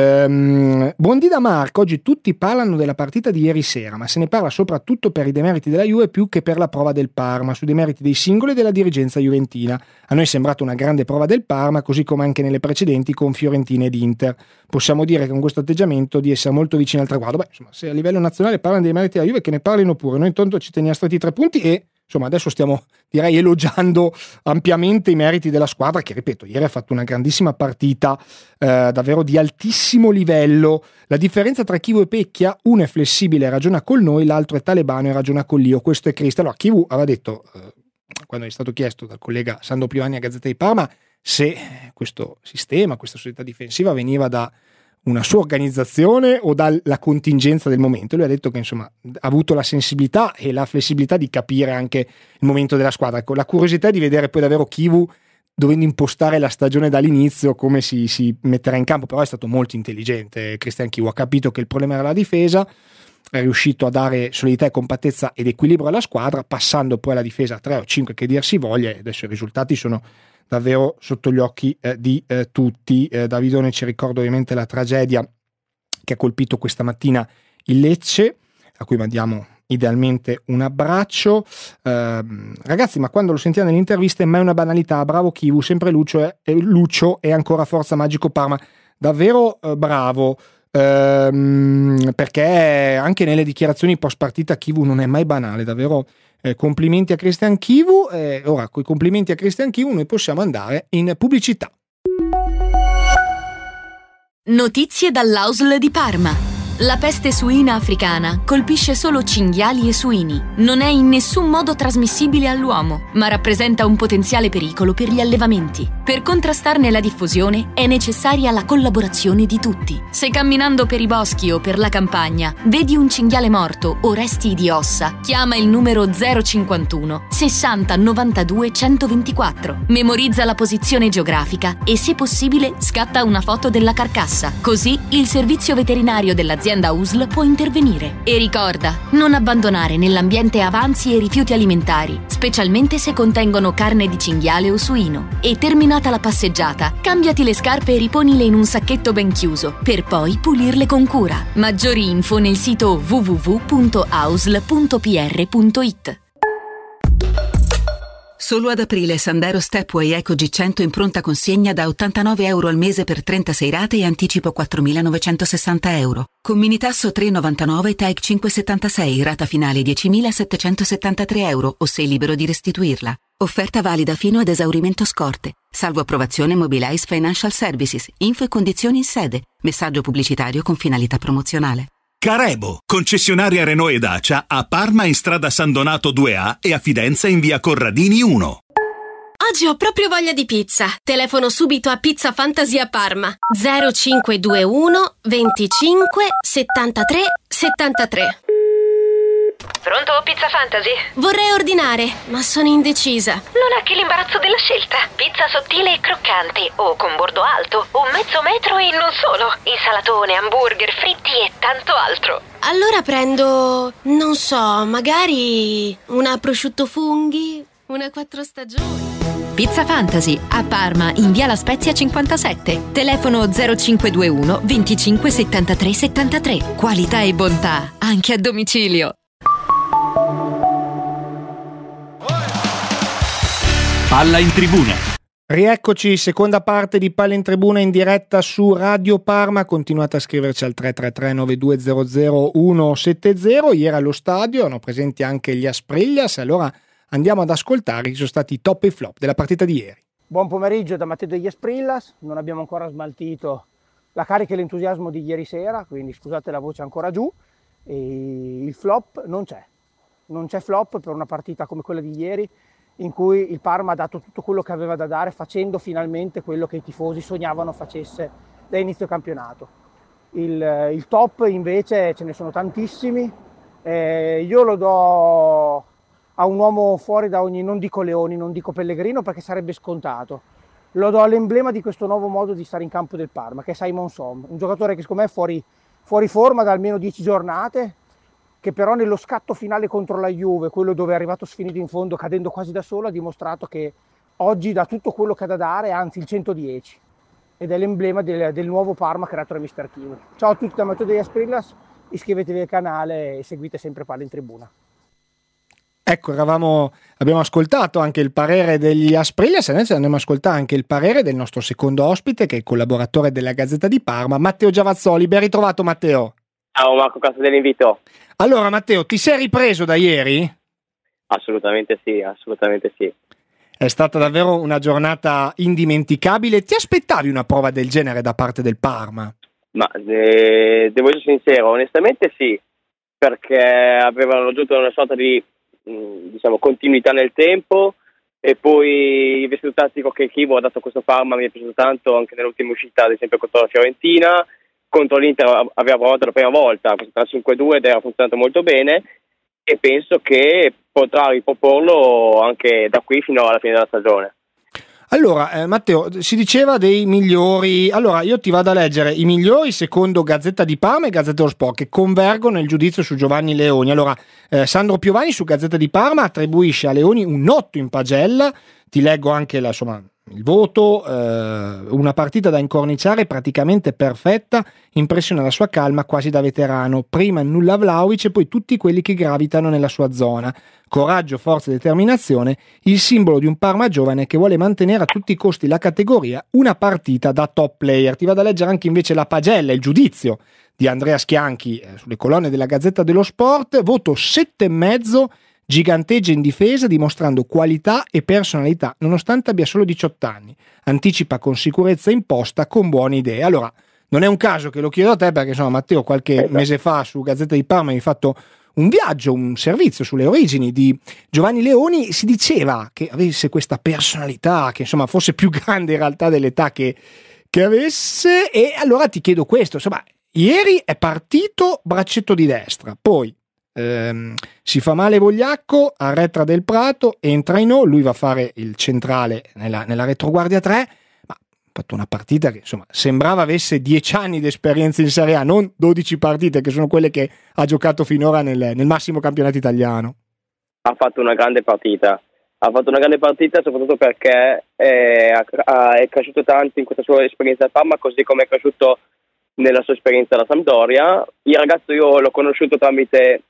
Um, buondì da Marco, oggi tutti parlano della partita di ieri sera, ma se ne parla soprattutto per i demeriti della Juve più che per la prova del Parma, sui demeriti dei singoli e della dirigenza juventina. A noi è sembrata una grande prova del Parma, così come anche nelle precedenti con Fiorentina ed Inter. Possiamo dire che con questo atteggiamento di essere molto vicini al traguardo. Beh, insomma, se a livello nazionale parlano dei meriti della Juve, che ne parlino pure. Noi intanto ci teniamo stretti tre punti e insomma adesso stiamo, direi, elogiando ampiamente i meriti della squadra che, ripeto, ieri ha fatto una grandissima partita, eh, davvero di altissimo livello. La differenza tra Chivu e Pecchia, uno è flessibile e ragiona con noi, l'altro è talebano e ragiona con l'io. Questo è Cristo. Allora Chivu aveva detto, eh, quando è stato chiesto dal collega Sandro Piovani a Gazzetta di Parma, se questo sistema, questa società difensiva veniva da una sua organizzazione o dalla contingenza del momento. Lui ha detto che insomma ha avuto la sensibilità e la flessibilità di capire anche il momento della squadra. Ecco, la curiosità di vedere poi davvero Chivu, dovendo impostare la stagione dall'inizio, come si, si metterà in campo. Però è stato molto intelligente Cristian Chivu, ha capito che il problema era la difesa, è riuscito a dare solidità e compattezza ed equilibrio alla squadra, passando poi alla difesa a tre o cinque che dir si voglia, e adesso i risultati sono davvero sotto gli occhi eh, di eh, tutti. eh, Davidone ci ricorda ovviamente la tragedia che ha colpito questa mattina il Lecce, a cui mandiamo idealmente un abbraccio. Eh, ragazzi, ma quando lo sentiamo nelle interviste è mai una banalità. Bravo Chivu, sempre Lucio e, e Lucio e ancora forza Magico Parma. Davvero eh, bravo, ehm, perché anche nelle dichiarazioni post partita Chivu non è mai banale, davvero. Eh, complimenti a Cristian Chivu. Eh, ora, con i complimenti a Cristian Chivu noi possiamo andare in pubblicità. Notizie dall'A U S L di Parma. La peste suina africana colpisce solo cinghiali e suini. Non è in nessun modo trasmissibile all'uomo, ma rappresenta un potenziale pericolo per gli allevamenti. Per contrastarne la diffusione è necessaria la collaborazione di tutti. Se camminando per i boschi o per la campagna vedi un cinghiale morto o resti di ossa, chiama il numero zero cinquantuno sessanta novantadue centoventiquattro. Memorizza la posizione geografica e, se possibile, scatta una foto della carcassa. Così il servizio veterinario dell'azienda L'azienda U S L può intervenire. E ricorda, non abbandonare nell'ambiente avanzi e rifiuti alimentari, specialmente se contengono carne di cinghiale o suino. E terminata la passeggiata, cambiati le scarpe e riponile in un sacchetto ben chiuso, per poi pulirle con cura. Maggiori info nel sito w w w punto a u s l punto p r punto i t. Solo ad aprile Sandero Stepway Eco G cento in pronta consegna da ottantanove euro al mese per trentasei rate e anticipo quattromilanovecentosessanta euro. Con minitasso tre virgola novantanove, T A E C cinque virgola settantasei, rata finale diecimilasettecentosettantatré euro o sei libero di restituirla. Offerta valida fino ad esaurimento scorte. Salvo approvazione Mobilize Financial Services. Info e condizioni in sede. Messaggio pubblicitario con finalità promozionale. Carebo, concessionaria Renault e Dacia a Parma in strada San Donato due A e a Fidenza in via Corradini uno. Oggi ho proprio voglia di pizza. Telefono subito a Pizza Fantasy a Parma. zero cinque due uno venticinque settantatré settantatré. Pronto, Pizza Fantasy? Vorrei ordinare, ma sono indecisa. Non è che l'imbarazzo della scelta. Pizza sottile e croccante, o con bordo alto, o mezzo metro e non solo. Insalatone, hamburger, fritti e tanto altro. Allora prendo, non so, magari una prosciutto funghi, una quattro stagioni. Pizza Fantasy a Parma in via La Spezia cinquantasette. Telefono zero cinque due uno venticinque settantatré settantatré. Qualità e bontà anche a domicilio. Palla in tribuna. Rieccoci, seconda parte di Palla in Tribuna in diretta su Radio Parma. Continuate a scriverci al tre tre tre nove due zero zero uno sette zero. Ieri allo stadio erano presenti anche gli Aspreglias, allora andiamo ad ascoltare chi sono stati i top e i flop della partita di ieri. Buon pomeriggio da Matteo degli Esprillas, non abbiamo ancora smaltito la carica e l'entusiasmo di ieri sera, quindi scusate la voce ancora giù, e il flop non c'è, non c'è flop per una partita come quella di ieri in cui il Parma ha dato tutto quello che aveva da dare, facendo finalmente quello che i tifosi sognavano facesse da inizio campionato. Il, il top invece ce ne sono tantissimi, eh, io lo do a un uomo fuori da ogni, non dico Leoni, non dico Pellegrino perché sarebbe scontato, lo do all'emblema di questo nuovo modo di stare in campo del Parma, che è Simon Som, un giocatore che secondo me è fuori, fuori forma da almeno dieci giornate, che però nello scatto finale contro la Juve, quello dove è arrivato sfinito in fondo cadendo quasi da solo, ha dimostrato che oggi dà tutto quello che ha da dare, anzi il centodieci, ed è l'emblema del, del nuovo Parma creato da mister Kiwi. Ciao a tutti da Matteo degli Esprillas, iscrivetevi al canale e seguite sempre Palla in Tribuna. Ecco, eravamo, abbiamo ascoltato anche il parere degli Asprillas, adesso andiamo a ascoltare anche il parere del nostro secondo ospite, che è il collaboratore della Gazzetta di Parma, Matteo Giavazzoli. Ben ritrovato, Matteo. Ciao Marco, grazie dell'invito. Allora Matteo, ti sei ripreso da ieri? Assolutamente sì, assolutamente sì. È stata davvero una giornata indimenticabile. Ti aspettavi una prova del genere da parte del Parma? Ma eh, devo essere sincero, onestamente sì, perché avevano raggiunto una sorta di mh, diciamo continuità nel tempo, e poi il vestito tattico che Chivo ha dato a questo Parma mi è piaciuto tanto anche nell'ultima uscita, ad esempio contro la Fiorentina. Contro l'Inter aveva provato la prima volta questo tre cinque due ed era funzionato molto bene, e penso che potrà riproporlo anche da qui fino alla fine della stagione. Allora eh, Matteo, si diceva dei migliori, allora io ti vado a leggere i migliori secondo Gazzetta di Parma e Gazzetta dello Sport, che convergono nel giudizio su Giovanni Leoni. Allora eh, Sandro Piovani su Gazzetta di Parma attribuisce a Leoni un otto in pagella, ti leggo anche la, insomma, il voto, eh, una partita da incorniciare praticamente perfetta, impressiona la sua calma quasi da veterano, prima nulla Vlahovic e poi tutti quelli che gravitano nella sua zona, coraggio, forza e determinazione, il simbolo di un Parma giovane che vuole mantenere a tutti i costi la categoria, una partita da top player. Ti vado a leggere anche invece la pagella, il giudizio di Andrea Schianchi eh, sulle colonne della Gazzetta dello Sport, voto sette e mezzo, giganteggia in difesa dimostrando qualità e personalità nonostante abbia solo diciotto anni, anticipa con sicurezza imposta con buone idee. Allora non è un caso che lo chiedo a te perché insomma Matteo qualche esatto. mese fa su Gazzetta di Parma hai fatto un viaggio, un servizio sulle origini di Giovanni Leoni, si diceva che avesse questa personalità, che insomma fosse più grande in realtà dell'età che, che avesse, e allora ti chiedo questo, insomma ieri è partito braccetto di destra, poi Ehm, si fa male Vogliacco, arretra Del Prato, entra in O, lui va a fare il centrale nella, nella retroguardia tre, ma ha fatto una partita che insomma sembrava avesse dieci anni di esperienza in Serie A, non dodici partite che sono quelle che ha giocato finora nel, nel massimo campionato italiano. Ha fatto una grande partita, ha fatto una grande partita soprattutto perché è, è cresciuto tanto in questa sua esperienza a Parma, così come è cresciuto nella sua esperienza alla Sampdoria. Il ragazzo io l'ho conosciuto tramite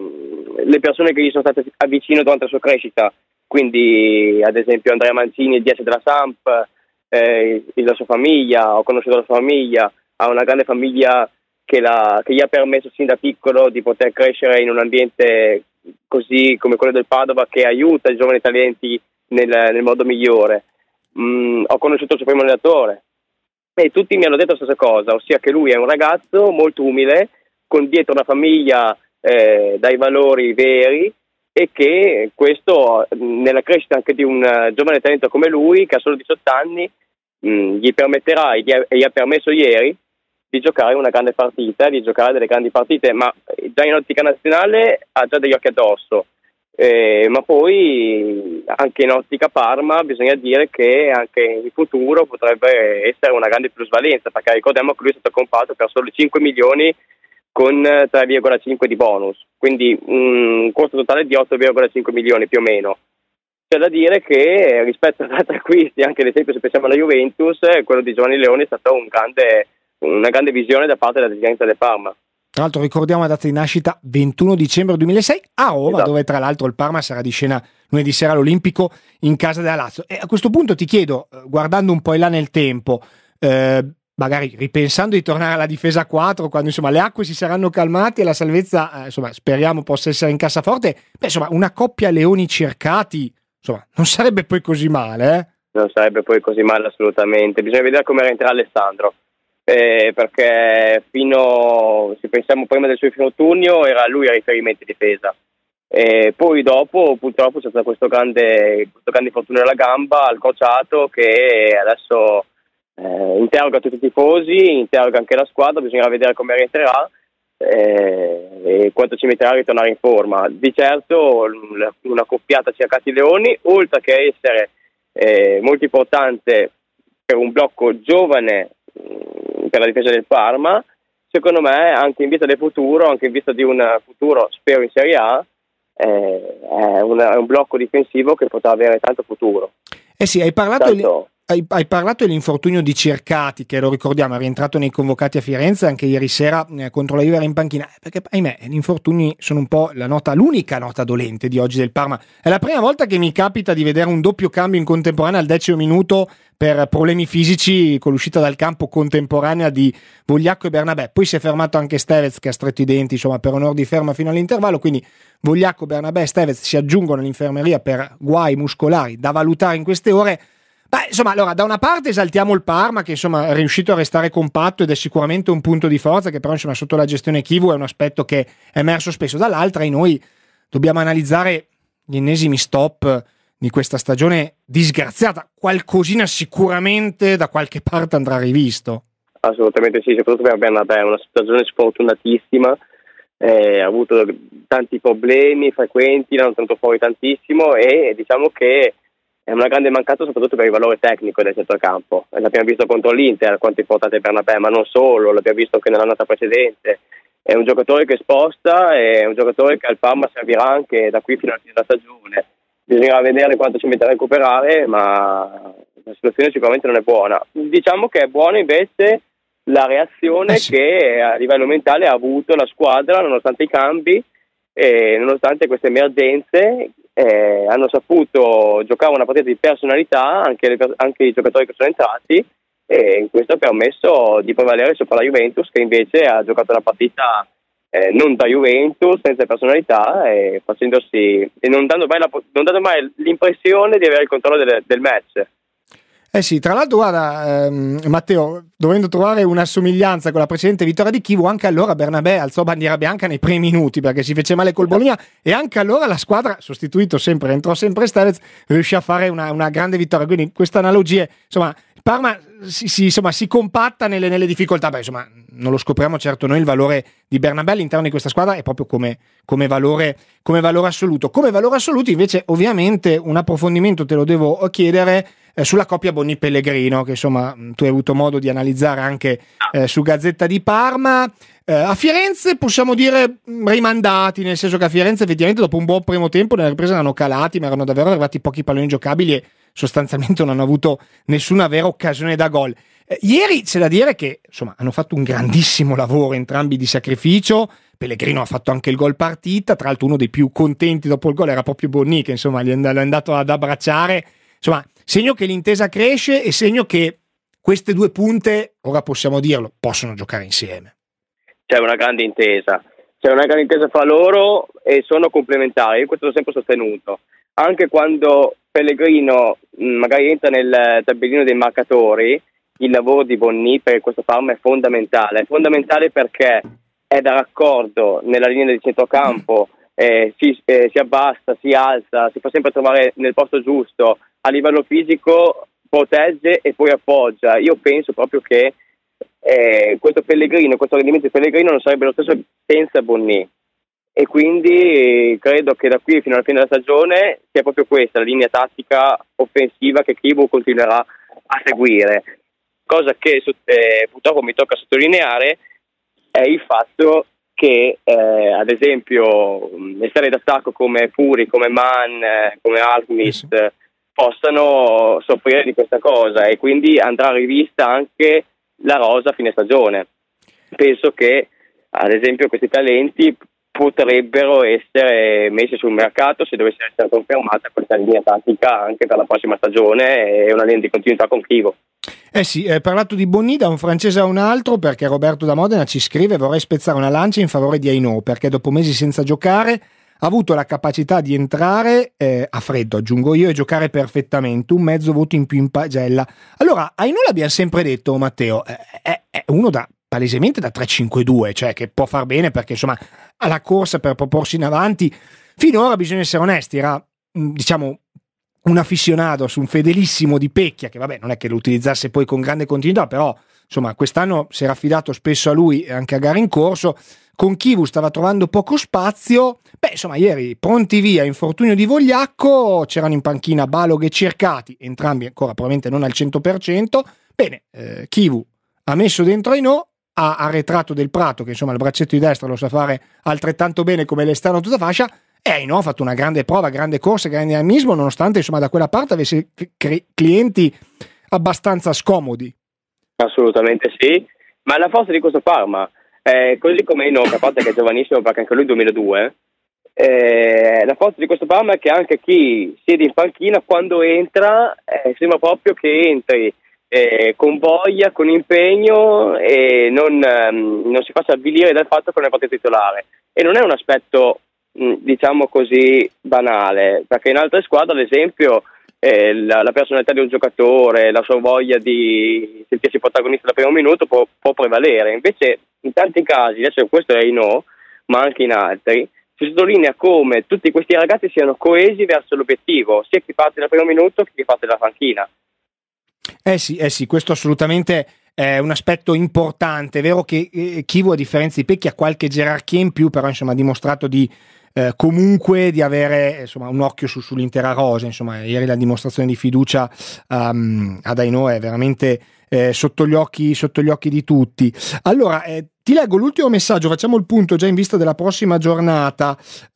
le persone che gli sono state vicino durante la sua crescita, quindi ad esempio Andrea Mancini, il D S della Samp, eh, la sua famiglia, ho conosciuto la sua famiglia, ha una grande famiglia che, la, che gli ha permesso sin da piccolo di poter crescere in un ambiente così come quello del Padova, che aiuta i giovani talenti nel, nel modo migliore. Mm, ho conosciuto il suo primo allenatore e tutti mi hanno detto la stessa cosa, ossia che lui è un ragazzo molto umile, con dietro una famiglia Eh, dai valori veri, e che questo nella crescita anche di un uh, giovane talento come lui che ha solo diciotto anni mh, gli permetterà e gli, ha, gli ha permesso ieri di giocare una grande partita, di giocare delle grandi partite, ma già in ottica nazionale ha già degli occhi addosso, eh, ma poi anche in ottica Parma bisogna dire che anche in futuro potrebbe essere una grande plusvalenza, perché ricordiamo che lui è stato comprato per solo cinque milioni con tre virgola cinque di bonus, quindi un costo totale di otto virgola cinque milioni più o meno. C'è da dire che rispetto ad altri acquisti, anche ad esempio se pensiamo alla Juventus, quello di Giovanni Leoni è stata un grande, una grande visione da parte della dirigenza del Parma. Tra l'altro ricordiamo la data di nascita ventuno dicembre duemilasei a Roma, esatto. Dove tra l'altro il Parma sarà di scena lunedì sera all'Olimpico in casa della Lazio. E a questo punto ti chiedo, guardando un po' in là nel tempo, eh, magari ripensando di tornare alla difesa a quattro quando insomma le acque si saranno calmate e la salvezza eh, insomma speriamo possa essere in cassaforte, beh, insomma una coppia Leoni Cercati insomma non sarebbe poi così male, eh? Non sarebbe poi così male assolutamente, bisogna vedere come rientrerà Alessandro, eh, perché fino, se pensiamo prima del suo infortunio, era lui a riferimento di difesa. E poi dopo purtroppo c'è stato questo grande, questo grande infortunio alla gamba, al crociato, che adesso eh, interroga tutti i tifosi, interroga anche la squadra, bisognerà vedere come rientrerà eh, e quanto ci metterà a ritornare in forma. Di certo una coppiata Cercati Leoni, oltre che essere eh, molto importante per un blocco giovane mh, per la difesa del Parma, secondo me anche in vista del futuro, anche in vista di un futuro spero in Serie A, Eh, è, una, è un blocco difensivo che potrà avere tanto futuro. Eh sì, hai parlato, tanto... hai, hai parlato dell'infortunio di Cercati, che lo ricordiamo è rientrato nei convocati a Firenze anche ieri sera eh, contro la Juve era in panchina, perché ahimè gli infortuni sono un po' la nota, l'unica nota dolente di oggi del Parma. È la prima volta che mi capita di vedere un doppio cambio in contemporanea al decimo minuto per problemi fisici con l'uscita dal campo contemporanea di Vogliacco e Bernabé. Poi si è fermato anche Stevez che ha stretto i denti insomma per onor di ferma fino all'intervallo, quindi Vogliacco, Bernabé e Stevez si aggiungono all'infermeria per guai muscolari da valutare in queste ore. Beh, insomma, allora da una parte esaltiamo il Parma che insomma è riuscito a restare compatto ed è sicuramente un punto di forza che però insomma sotto la gestione Chivu è un aspetto che è emerso spesso. Dall'altra e noi dobbiamo analizzare gli ennesimi stop di questa stagione disgraziata. Qualcosina sicuramente da qualche parte andrà rivisto. Assolutamente sì, soprattutto per Bernabé, una stagione sfortunatissima, eh, ha avuto tanti problemi frequenti, l'hanno tenuto fuori tantissimo e diciamo che è una grande mancata soprattutto per il valore tecnico del centrocampo. L'abbiamo visto contro l'Inter quanto è importante Bernabé, ma non solo, l'abbiamo visto anche nell'annata precedente. È un giocatore che sposta, è un giocatore che al Parma servirà anche da qui fino alla fine della stagione. Bisognerà vedere quanto ci mette a recuperare, ma la situazione sicuramente non è buona. Diciamo che è buona invece la reazione eh sì. che a livello mentale ha avuto la squadra nonostante i cambi e nonostante queste emergenze. Eh, hanno saputo giocare una partita di personalità anche, le, anche i giocatori che sono entrati e questo ha permesso di prevalere sopra la Juventus che invece ha giocato una partita eh, non da Juventus, senza personalità e facendosi e non dando mai, la, non dando mai l'impressione di avere il controllo del, del match. Eh sì, tra l'altro guarda ehm, Matteo, dovendo trovare una somiglianza con la precedente vittoria di Chivu, anche allora Bernabé alzò bandiera bianca nei primi minuti perché si fece male col Bologna e anche allora la squadra, sostituito sempre, entrò sempre Stevez, riuscì a fare una, una grande vittoria, quindi queste analogie, insomma il Parma si, si, insomma, si compatta nelle, nelle difficoltà. Beh, insomma non lo scopriamo certo noi, il valore di Bernabé all'interno di questa squadra è proprio come, come, valore, come valore assoluto. Come valore assoluto invece ovviamente un approfondimento te lo devo chiedere eh, sulla coppia Bonni-Pellegrino che insomma tu hai avuto modo di analizzare anche eh, su Gazzetta di Parma. Eh, a Firenze possiamo dire rimandati, nel senso che a Firenze effettivamente dopo un buon primo tempo nella ripresa erano calati ma erano davvero arrivati pochi palloni giocabili e sostanzialmente non hanno avuto nessuna vera occasione da gol. Eh, ieri c'è da dire che insomma hanno fatto un grandissimo lavoro entrambi di sacrificio. Pellegrino ha fatto anche il gol partita, tra l'altro uno dei più contenti dopo il gol era proprio Bonni che insomma gli è andato ad abbracciare, insomma segno che l'intesa cresce e segno che queste due punte, ora possiamo dirlo, possono giocare insieme. C'è una grande intesa, c'è una grande intesa fra loro e sono complementari, io questo l'ho sempre sostenuto, anche quando Pellegrino magari entra nel tabellino dei marcatori, il lavoro di Bonni per questo Parma è fondamentale, è fondamentale perché è da raccordo nella linea del centrocampo, eh, si, eh, si abbassa, si alza, si fa sempre trovare nel posto giusto, a livello fisico protegge e poi appoggia. Io penso proprio che eh, questo Pellegrino, questo rendimento di Pellegrino non sarebbe lo stesso senza Bonni e quindi credo che da qui fino alla fine della stagione sia proprio questa la linea tattica offensiva che Chivu continuerà a seguire. Cosa che eh, purtroppo mi tocca sottolineare è il fatto che eh, ad esempio esterni d'attacco come Furi, come Mann, eh, come Alkmist eh, possano soffrire di questa cosa e quindi andrà rivista anche la rosa a fine stagione. Penso che ad esempio questi talenti potrebbero essere messi sul mercato se dovesse essere confermata questa linea tattica anche per la prossima stagione e una linea di continuità con Chivo. Eh sì, hai parlato di Bonni da un francese a un altro, perché Roberto da Modena ci scrive: vorrei spezzare una lancia in favore di Ainaud, perché dopo mesi senza giocare ha avuto la capacità di entrare eh, a freddo, aggiungo io, e giocare perfettamente, un mezzo voto in più in pagella. Allora, Ainaud, l'abbiamo sempre detto, Matteo, è, è uno da palesemente da tre cinque due, cioè che può far bene perché insomma ha la corsa per proporsi in avanti. Finora, bisogna essere onesti, era diciamo un aficionato su un fedelissimo di Pecchia, che vabbè non è che lo utilizzasse poi con grande continuità, però insomma quest'anno si era affidato spesso a lui anche a gare in corso. Con Chivu stava trovando poco spazio. Beh, insomma, ieri pronti via, infortunio di Vogliacco, c'erano in panchina Balog e Cercati, entrambi ancora probabilmente non al cento per cento. Bene, eh, Chivu ha messo dentro Ainaud, ha arretrato Del Prato, che insomma il braccetto di destra lo sa fare altrettanto bene come l'esterno tutta fascia, e Ainaud ha fatto una grande prova, grande corsa, grande dinamismo, nonostante insomma da quella parte avesse c- clienti abbastanza scomodi. Assolutamente sì, ma la forza di questo Parma, eh, così come Ainaud, che a parte che è giovanissimo perché anche lui duemiladue, eh, la forza di questo Parma è che anche chi siede in panchina quando entra eh, sembra proprio che entri eh, con voglia, con impegno e non, ehm, non si faccia avvilire dal fatto che non è partito titolare. E non è un aspetto mh, diciamo così banale, perché in altre squadre ad esempio eh, la, la personalità di un giocatore, la sua voglia di sentirsi protagonista dal primo minuto può, può prevalere. Invece in tanti casi, adesso questo è Ainaud, ma anche in altri, si sottolinea come tutti questi ragazzi siano coesi verso l'obiettivo, sia chi parte dal primo minuto che chi parte dalla panchina. Eh sì, eh sì, questo assolutamente è un aspetto importante. È vero che eh, Chivu, a differenza di Pecchi, ha qualche gerarchia in più, però insomma ha dimostrato di eh, comunque di avere insomma un occhio su, sull'intera rosa. Insomma, ieri la dimostrazione di fiducia um, ad Ainaud è veramente eh, sotto gli occhi sotto gli occhi di tutti. Allora, eh, ti leggo l'ultimo messaggio, facciamo il punto già in vista della prossima giornata.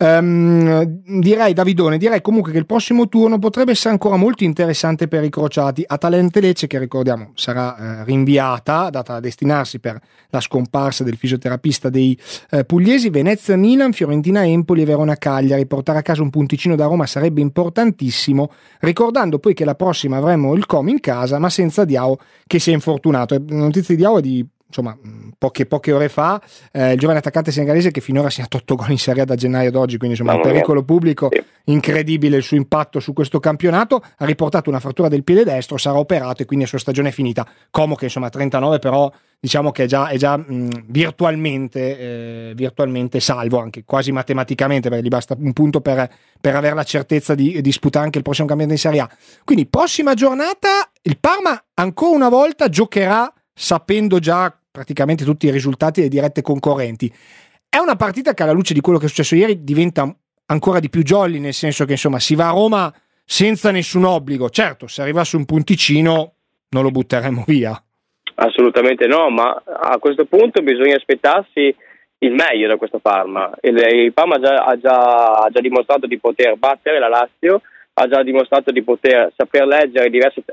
Um, direi, Davidone, direi comunque che il prossimo turno potrebbe essere ancora molto interessante per i crociati. Atalanta Lecce, che ricordiamo sarà eh, rinviata, data a destinarsi per la scomparsa del fisioterapista dei eh, pugliesi, Venezia Milan, Fiorentina Empoli e Verona Cagliari. Portare a casa un punticino da Roma sarebbe importantissimo, ricordando poi che la prossima avremo il Como in casa, ma senza Diao che si è infortunato. La notizia di Diao è di insomma poche, poche ore fa, eh, il giovane attaccante senegalese che finora ha segnato otto gol in Serie A da gennaio ad oggi, quindi insomma un pericolo pubblico incredibile il suo impatto su questo campionato. Ha riportato una frattura del piede destro, sarà operato e quindi la sua stagione è finita. Como, che insomma trentanove, però diciamo che è già, è già mh, virtualmente eh, virtualmente salvo, anche quasi matematicamente, perché gli basta un punto per, per avere la certezza di disputare anche il prossimo campionato in Serie A. Quindi prossima giornata il Parma ancora una volta giocherà sapendo già praticamente tutti i risultati delle dirette concorrenti. È una partita che alla luce di quello che è successo ieri diventa ancora di più jolly, nel senso che insomma si va a Roma senza nessun obbligo. Certo, se arrivasse un punticino non lo butteremo via. Assolutamente no, ma a questo punto bisogna aspettarsi il meglio da questo Parma. Il, il Parma già, ha, già, ha già dimostrato di poter battere la Lazio, ha già dimostrato di poter saper leggere diverse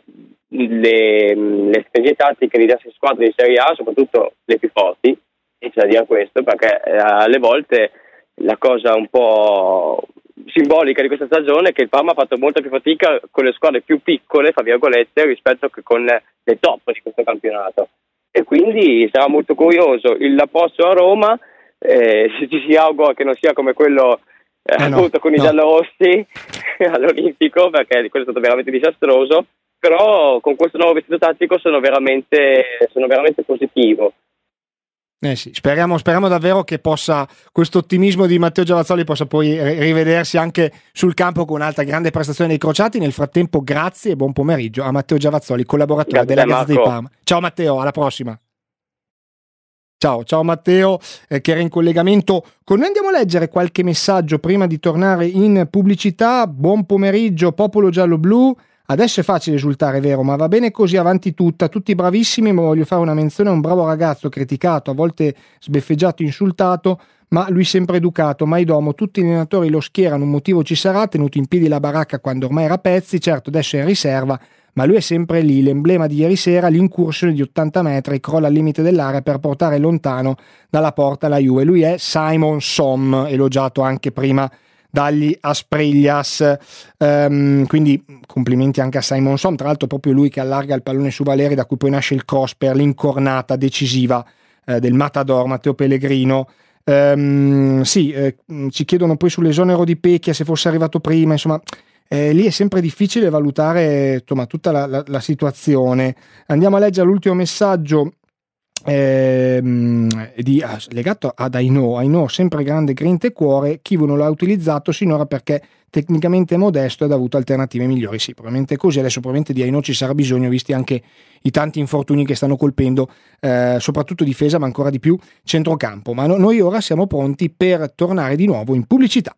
le, le strategie tattiche di diverse squadre di Serie A, soprattutto le più forti, e c'è da dire questo, perché eh, alle volte la cosa un po' simbolica di questa stagione è che il Parma ha fatto molta più fatica con le squadre più piccole, fra virgolette, rispetto che con le top di questo campionato, e quindi sarà molto curioso l'approccio a Roma. Eh, ci si augura che non sia come quello eh, eh avuto no, con i no. giallorossi all'Olimpico, perché quello è stato veramente disastroso, però con questo nuovo vestito tattico sono veramente, sono veramente positivo. Eh sì, speriamo, speriamo davvero che possa questo ottimismo di Matteo Giavazzoli possa poi rivedersi anche sul campo con un'altra grande prestazione dei crociati. Nel frattempo grazie e buon pomeriggio a Matteo Giavazzoli, collaboratore grazie della Gazzetta di Parma. Ciao Matteo, alla prossima. Ciao, ciao Matteo eh, che era in collegamento con noi. Andiamo a leggere qualche messaggio prima di tornare in pubblicità. Buon pomeriggio popolo giallo-blu. Adesso è facile esultare, vero, ma va bene così, avanti tutta, tutti bravissimi, ma voglio fare una menzione a un bravo ragazzo criticato, a volte sbeffeggiato, insultato, ma lui sempre educato, Maidomo. Tutti gli allenatori lo schierano, un motivo ci sarà, tenuto in piedi la baracca quando ormai era a pezzi, certo adesso è in riserva, ma lui è sempre lì, l'emblema di ieri sera, l'incursione di ottanta metri, crolla al limite dell'area per portare lontano dalla porta la Juve. Lui è Simon Som, elogiato anche prima dagli Asprillas, um, quindi complimenti anche a Simon Som, tra l'altro proprio lui che allarga il pallone su Valeri, da cui poi nasce il cross per l'incornata decisiva eh, del Matador Matteo Pellegrino. Um, sì, eh, ci chiedono poi sull'esonero di Pecchia se fosse arrivato prima, insomma eh, lì è sempre difficile valutare insomma, tutta la, la, la situazione. Andiamo a leggere l'ultimo messaggio eh, di, ah, legato ad Aino. Aino sempre grande grinta e cuore, Chivu non l'ha utilizzato sinora perché tecnicamente modesto ed ha avuto alternative migliori. Sì, probabilmente così. Adesso probabilmente di Aino ci sarà bisogno, visti anche i tanti infortuni che stanno colpendo eh, soprattutto difesa, ma ancora di più centrocampo. Ma no, noi ora siamo pronti per tornare di nuovo in pubblicità.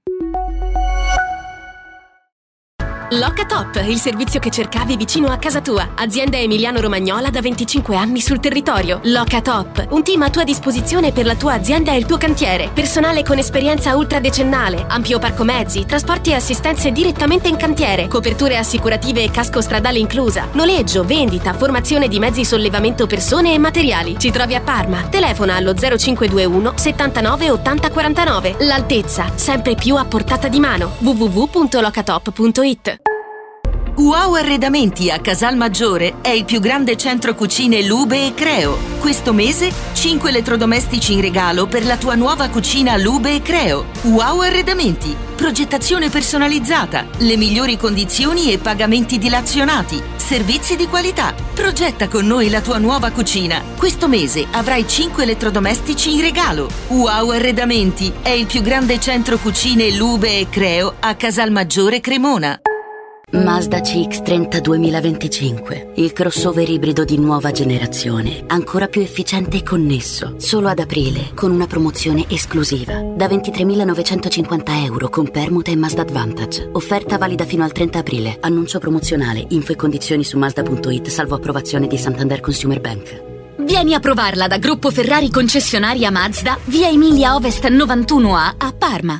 Locatop, il servizio che cercavi vicino a casa tua. Azienda emiliano-romagnola da venticinque anni sul territorio. Locatop, un team a tua disposizione per la tua azienda e il tuo cantiere. Personale con esperienza ultradecennale, ampio parco mezzi, trasporti e assistenze direttamente in cantiere, coperture assicurative e casco stradale inclusa, noleggio, vendita, formazione di mezzi sollevamento persone e materiali. Ci trovi a Parma. Telefona allo zero cinque due uno settantanove ottanta quarantanove. L'altezza, sempre più a portata di mano. w w w punto locatop punto it. Wow Arredamenti a Casalmaggiore è il più grande centro cucine Lube e Creo. Questo mese cinque elettrodomestici in regalo per la tua nuova cucina Lube e Creo. Wow Arredamenti, progettazione personalizzata, le migliori condizioni e pagamenti dilazionati, servizi di qualità. Progetta con noi la tua nuova cucina. Questo mese avrai cinque elettrodomestici in regalo. Wow Arredamenti è il più grande centro cucine Lube e Creo a Casalmaggiore Cremona. Mazda C X trenta duemilaventicinque, il crossover ibrido di nuova generazione, ancora più efficiente e connesso, solo ad aprile con una promozione esclusiva da ventitremilanovecentocinquanta euro con permuta e Mazda Advantage. Offerta valida fino al trenta aprile. Annuncio promozionale, info e condizioni su mazda punto it salvo approvazione di Santander Consumer Bank. Vieni a provarla da Gruppo Ferrari concessionaria Mazda, via Emilia Ovest novantuno A a Parma.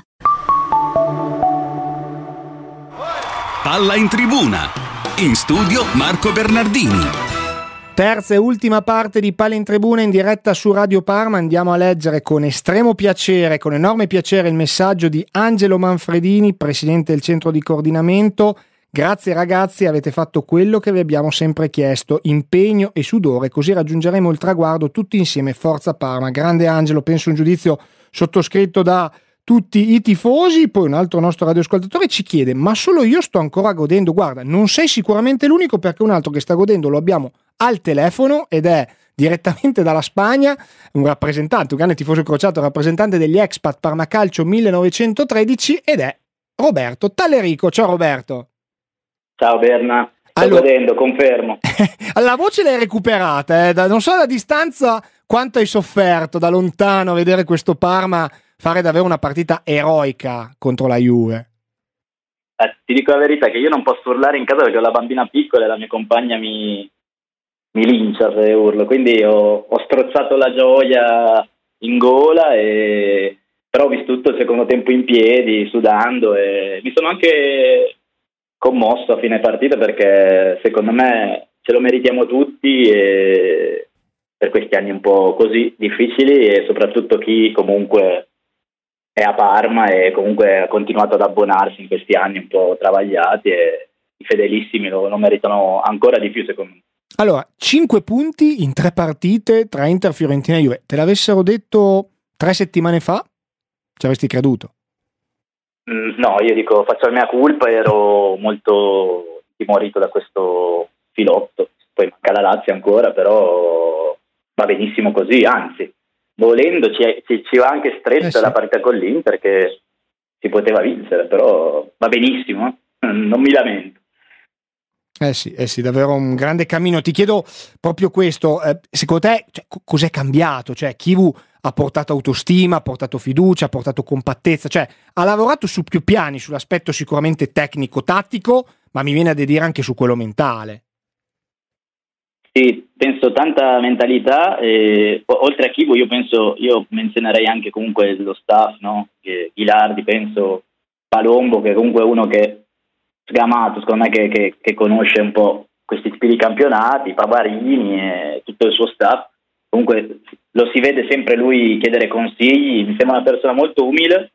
Palla in tribuna. In studio Marco Bernardini. Terza e ultima parte di Palla in Tribuna in diretta su Radio Parma. Andiamo a leggere con estremo piacere, con enorme piacere, il messaggio di Angelo Manfredini, presidente del centro di coordinamento. Grazie ragazzi, avete fatto quello che vi abbiamo sempre chiesto, impegno e sudore, così raggiungeremo il traguardo tutti insieme. Forza Parma. Grande Angelo, penso un giudizio sottoscritto da tutti i tifosi. Poi un altro nostro radioascoltatore ci chiede: ma solo io sto ancora godendo? Guarda, non sei sicuramente l'unico, perché un altro che sta godendo lo abbiamo al telefono ed è direttamente dalla Spagna, un rappresentante, un grande tifoso crociato, rappresentante degli expat Parma Calcio millenovecentotredici, ed è Roberto Tallerico. Ciao Roberto. Ciao Berna, sto allora, godendo, confermo. La voce l'hai recuperata, eh? da, non so da distanza quanto hai sofferto da lontano a vedere questo Parma fare davvero una partita eroica contro la Juve. Eh, ti dico la verità che io non posso urlare in casa perché ho la bambina piccola e la mia compagna mi, mi lincia se urlo, quindi ho, ho strozzato la gioia in gola, e però ho visto tutto il secondo tempo in piedi, sudando, e mi sono anche commosso a fine partita perché secondo me ce lo meritiamo tutti, e per questi anni un po' così difficili, e soprattutto chi comunque è a Parma e comunque ha continuato ad abbonarsi in questi anni un po' travagliati, e i fedelissimi lo, lo meritano ancora di più secondo me. Allora, cinque punti in tre partite tra Inter, Fiorentina e Juve. Te l'avessero detto tre settimane fa? Ci avresti creduto? Mm, no, io dico, faccio la mia colpa, ero molto timorito da questo filotto. Poi manca la Lazio ancora, però va benissimo così, anzi volendo ci, ci, ci va anche stretta eh sì. la partita con l'Inter, che si poteva vincere, però va benissimo, eh? Non mi lamento. Eh sì, eh sì, davvero un grande cammino. Ti chiedo proprio questo, eh, secondo te cioè, cos'è cambiato? Cioè, Chivu ha portato autostima, ha portato fiducia, ha portato compattezza, cioè ha lavorato su più piani, sull'aspetto sicuramente tecnico-tattico, ma mi viene a dire anche su quello mentale. Sì, penso tanta mentalità, e oltre a Chivu io penso, io menzionerei anche comunque lo staff, no? Che Ghilardi, penso Palombo, che comunque è uno che sgamato, secondo me, che, che, che conosce un po' questi tipi di campionati, Pavarini e tutto il suo staff. Comunque lo si vede sempre lui chiedere consigli, mi sembra una persona molto umile,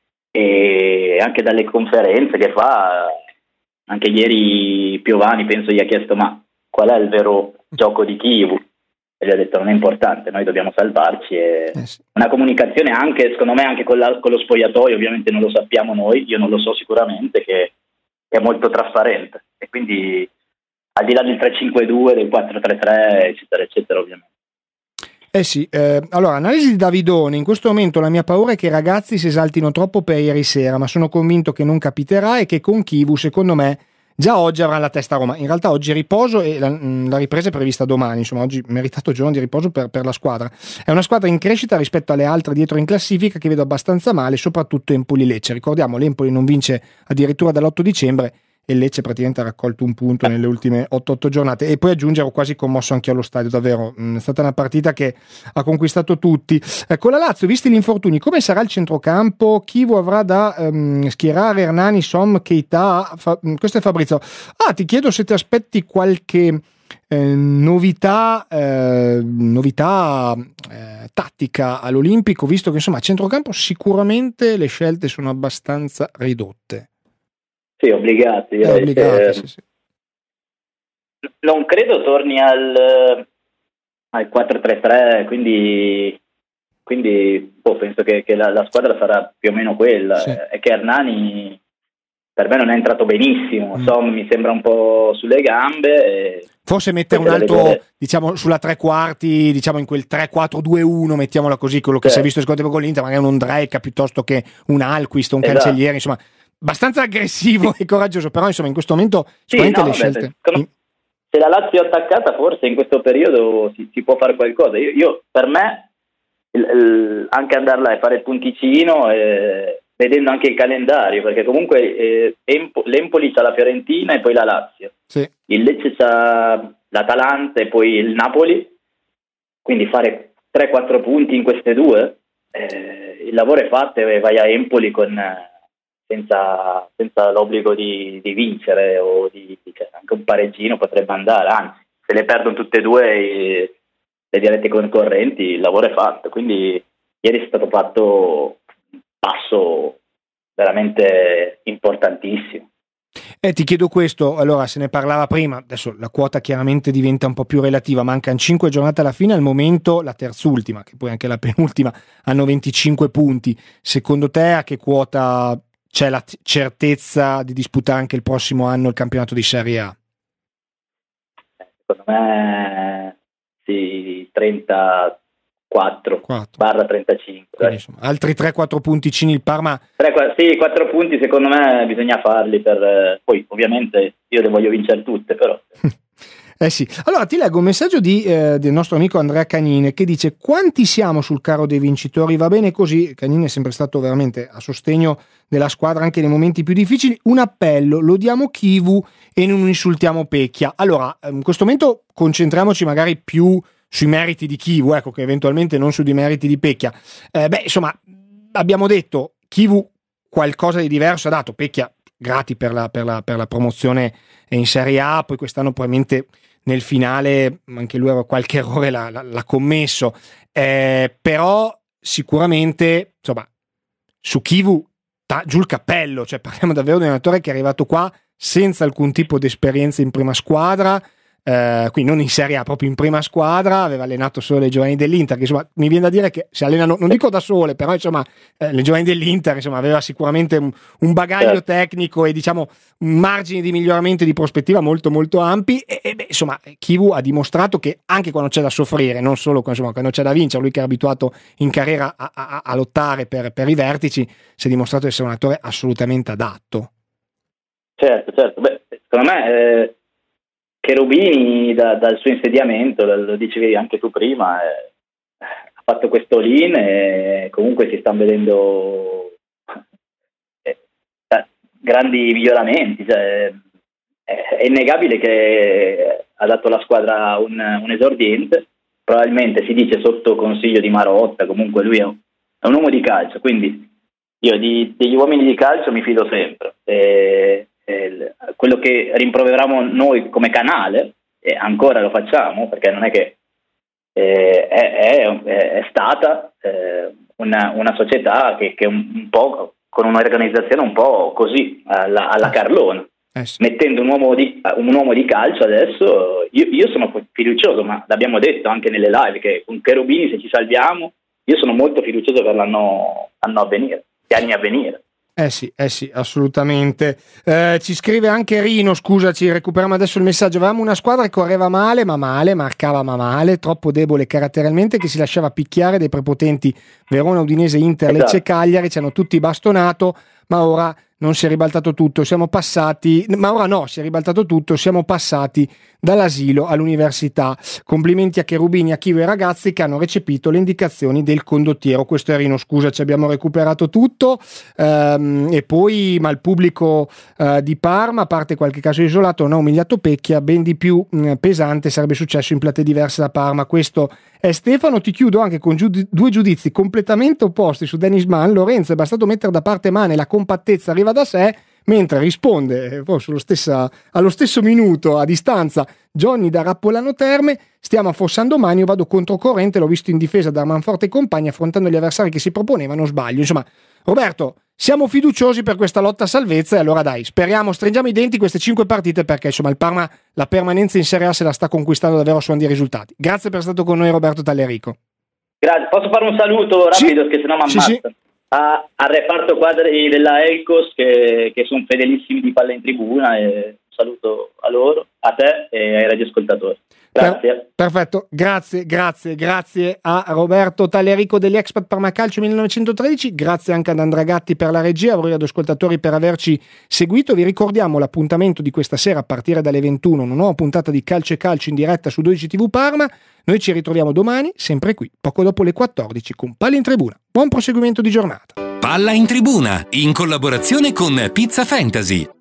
e anche dalle conferenze che fa, anche ieri Piovani penso gli ha chiesto ma qual è il vero gioco di Kyiv, e gli ha detto non è importante, noi dobbiamo salvarci. E eh sì. Una comunicazione anche, secondo me, anche con, la, con lo spogliatoio, ovviamente non lo sappiamo noi, io non lo so sicuramente, che è molto trasparente, e quindi al di là del tre cinque due, del quattro tre tre, eccetera eccetera, ovviamente. Eh sì, eh, allora, analisi di Davidone. In questo momento la mia paura è che i ragazzi si esaltino troppo per ieri sera, ma sono convinto che non capiterà e che con Kyiv, secondo me, già oggi avrà la testa a Roma. In realtà oggi riposo e la, la ripresa è prevista domani, insomma oggi meritato giorno di riposo per, per la squadra. È una squadra in crescita rispetto alle altre dietro in classifica, che vedo abbastanza male, soprattutto Empoli-Lecce. Ricordiamo, l'Empoli non vince addirittura dall'otto dicembre e il Lecce praticamente ha raccolto un punto nelle ultime otto otto giornate, e poi aggiungere, ho quasi commosso anche allo stadio, davvero è stata una partita che ha conquistato tutti. Eh, con la Lazio, visti gli infortuni, come sarà il centrocampo? Kyiv avrà da um, schierare Hernani, Som, Keita? Fa, questo è Fabrizio. Ah, ti chiedo se ti aspetti qualche eh, novità eh, novità eh, tattica all'Olimpico, visto che insomma a centrocampo sicuramente le scelte sono abbastanza ridotte. Sì, obbligati. Eh, obbligati eh, sì, sì. Non credo torni al, al quattro tre tre, quindi, quindi boh, penso che, che la, la squadra sarà più o meno quella. Sì. E che Hernani per me non è entrato benissimo, Mm. Som mi sembra un po' sulle gambe. E Forse mettere un potrebbe altro, vedere. diciamo, sulla tre quarti, diciamo in quel tre quattro due uno, mettiamola così, quello che Sì. si è visto il secondo tempo con l'Inter, magari un Drake piuttosto che un Alquist, un Esatto. Cancellieri, insomma, abbastanza aggressivo e coraggioso, però insomma in questo momento Sì, sicuramente no, le vabbè, scelte. secondo- se la Lazio è attaccata, forse in questo periodo si, si può fare qualcosa. Io, io per me, il, il, anche andarla e fare il punticino, eh, vedendo anche il calendario, perché comunque eh, Empo, l'Empoli c'ha la Fiorentina e poi la Lazio, Sì. il Lecce c'ha l'Atalanta e poi il Napoli, quindi fare tre quattro punti in queste due, eh, il lavoro è fatto e vai a Empoli con... Eh, Senza, senza l'obbligo di, di vincere, o di, di cioè, anche un pareggino potrebbe andare, anzi se le perdono tutte e due i, le dirette concorrenti, il lavoro è fatto. Quindi ieri è stato fatto un passo veramente importantissimo. Eh, ti chiedo questo, allora se ne parlava prima, adesso la quota chiaramente diventa un po' più relativa, mancano cinque giornate alla fine, al momento la terzultima, che poi anche la penultima, hanno venticinque punti. Secondo te a che quota c'è la t- certezza di disputare anche il prossimo anno il campionato di Serie A? Secondo me sì, trentaquattro barra trentacinque. Quindi, insomma, altri tre quattro punticini il Parma. tre, sì, quattro punti secondo me bisogna farli per eh, poi ovviamente io le voglio vincere tutte, però Eh sì, allora ti leggo un messaggio di, eh, del nostro amico Andrea Canine che dice: quanti siamo sul carro dei vincitori? Va bene così. Canine è sempre stato veramente a sostegno della squadra anche nei momenti più difficili. Un appello: lodiamo Kyiv e non insultiamo Pecchia. Allora, in questo momento concentriamoci magari più sui meriti di Kyiv, ecco, che eventualmente non sui meriti di Pecchia. Eh, beh, insomma, abbiamo detto Kyiv qualcosa di diverso ha dato. Pecchia grati per la, per la, per la promozione in Serie A, poi quest'anno probabilmente nel finale anche lui aveva qualche errore l'ha, l'ha commesso, eh, però sicuramente insomma su Kyiv ta, giù il cappello, cioè parliamo davvero di un allenatore che è arrivato qua senza alcun tipo di esperienza in prima squadra, eh, quindi non in Serie A, proprio in prima squadra, aveva allenato solo le giovani dell'Inter, che insomma mi viene da dire che si allenano, non dico da sole, però insomma eh, le giovani dell'Inter insomma aveva sicuramente un, un bagaglio certo. tecnico e diciamo un margine di miglioramento e di prospettiva molto molto ampi, e, e beh, insomma Kyiv ha dimostrato che anche quando c'è da soffrire, non solo insomma, quando c'è da vincere, lui che è abituato in carriera a, a, a lottare per, per i vertici, si è dimostrato essere un attore assolutamente adatto. Certo, certo, beh, secondo me eh... Cherubini da, dal suo insediamento, lo dicevi anche tu prima, eh, ha fatto questo all-in e comunque si stanno vedendo eh, grandi miglioramenti, cioè, è, è innegabile che ha dato alla squadra un, un esordiente, probabilmente si dice sotto consiglio di Marotta, comunque lui è un, è un uomo di calcio, quindi io di, degli uomini di calcio mi fido sempre. E, eh, quello che rimproveriamo noi come canale, e ancora lo facciamo, perché non è che eh, è, è, è stata eh, una, una società che, che un, un po' con un'organizzazione un po' così alla, alla Carlona. Eh sì. Mettendo un uomo, di, un uomo di calcio adesso, io, io sono fiducioso, ma l'abbiamo detto anche nelle live, che con Cherubini se ci salviamo, io sono molto fiducioso per l'anno anno a venire, gli anni a venire. Eh sì, eh sì, assolutamente. Eh, ci scrive anche Rino, scusaci, recuperiamo adesso il messaggio. Avevamo una squadra che correva male, ma male, marcava ma male, troppo debole caratterialmente, che si lasciava picchiare dai prepotenti Verona, Udinese, Inter, Lecce, esatto. Cagliari, ci hanno tutti bastonato, ma ora non si è ribaltato tutto, siamo passati, ma ora no, si è ribaltato tutto, siamo passati dall'asilo all'università. Complimenti a Cherubini, a Chivo e ai ragazzi che hanno recepito le indicazioni del condottiero. Questo è Rino, scusa, ci abbiamo recuperato tutto. Ehm, e poi, ma il pubblico eh, di Parma, a parte qualche caso isolato, non ha umiliato Pecchia, ben di più mh, pesante sarebbe successo in plate diverse da Parma. Questo è Stefano. Ti chiudo anche con giudi- due giudizi completamente opposti su Dennis Mann. Lorenzo, è bastato mettere da parte Mann e la compattezza arriva da sé, mentre risponde oh, sullo stessa, allo stesso minuto a distanza Johnny da Rappolano Terme: stiamo affossando Manio, vado controcorrente, l'ho visto in difesa da Manforte e compagni affrontando gli avversari che si proponevano, sbaglio. Insomma, Roberto, siamo fiduciosi per questa lotta a salvezza, e allora dai, speriamo, stringiamo i denti queste cinque partite, perché insomma il Parma la permanenza in Serie A se la sta conquistando davvero a suon di risultati. Grazie per essere stato con noi, Roberto Tallerico. Grazie, posso fare un saluto rapido, sì, che sennò mi ammazza? Sì, sì. A, al reparto quadri della Elcos che, che sono fedelissimi di Palla in Tribuna, e un saluto a loro, a te e ai radioascoltatori. Grazie. Per, perfetto, grazie, grazie, grazie a Roberto Tallerico degli Expat Parma Calcio millenovecentotredici, grazie anche ad Andrea Gatti per la regia, a voi radioascoltatori per averci seguito. Vi ricordiamo l'appuntamento di questa sera a partire dalle ventuno, una nuova puntata di Calcio e Calcio in diretta su dodici tivù Parma. Noi ci ritroviamo domani, sempre qui, poco dopo le quattordici, con Palla in Tribuna. Buon proseguimento di giornata. Palla in Tribuna, in collaborazione con Pizza Fantasy.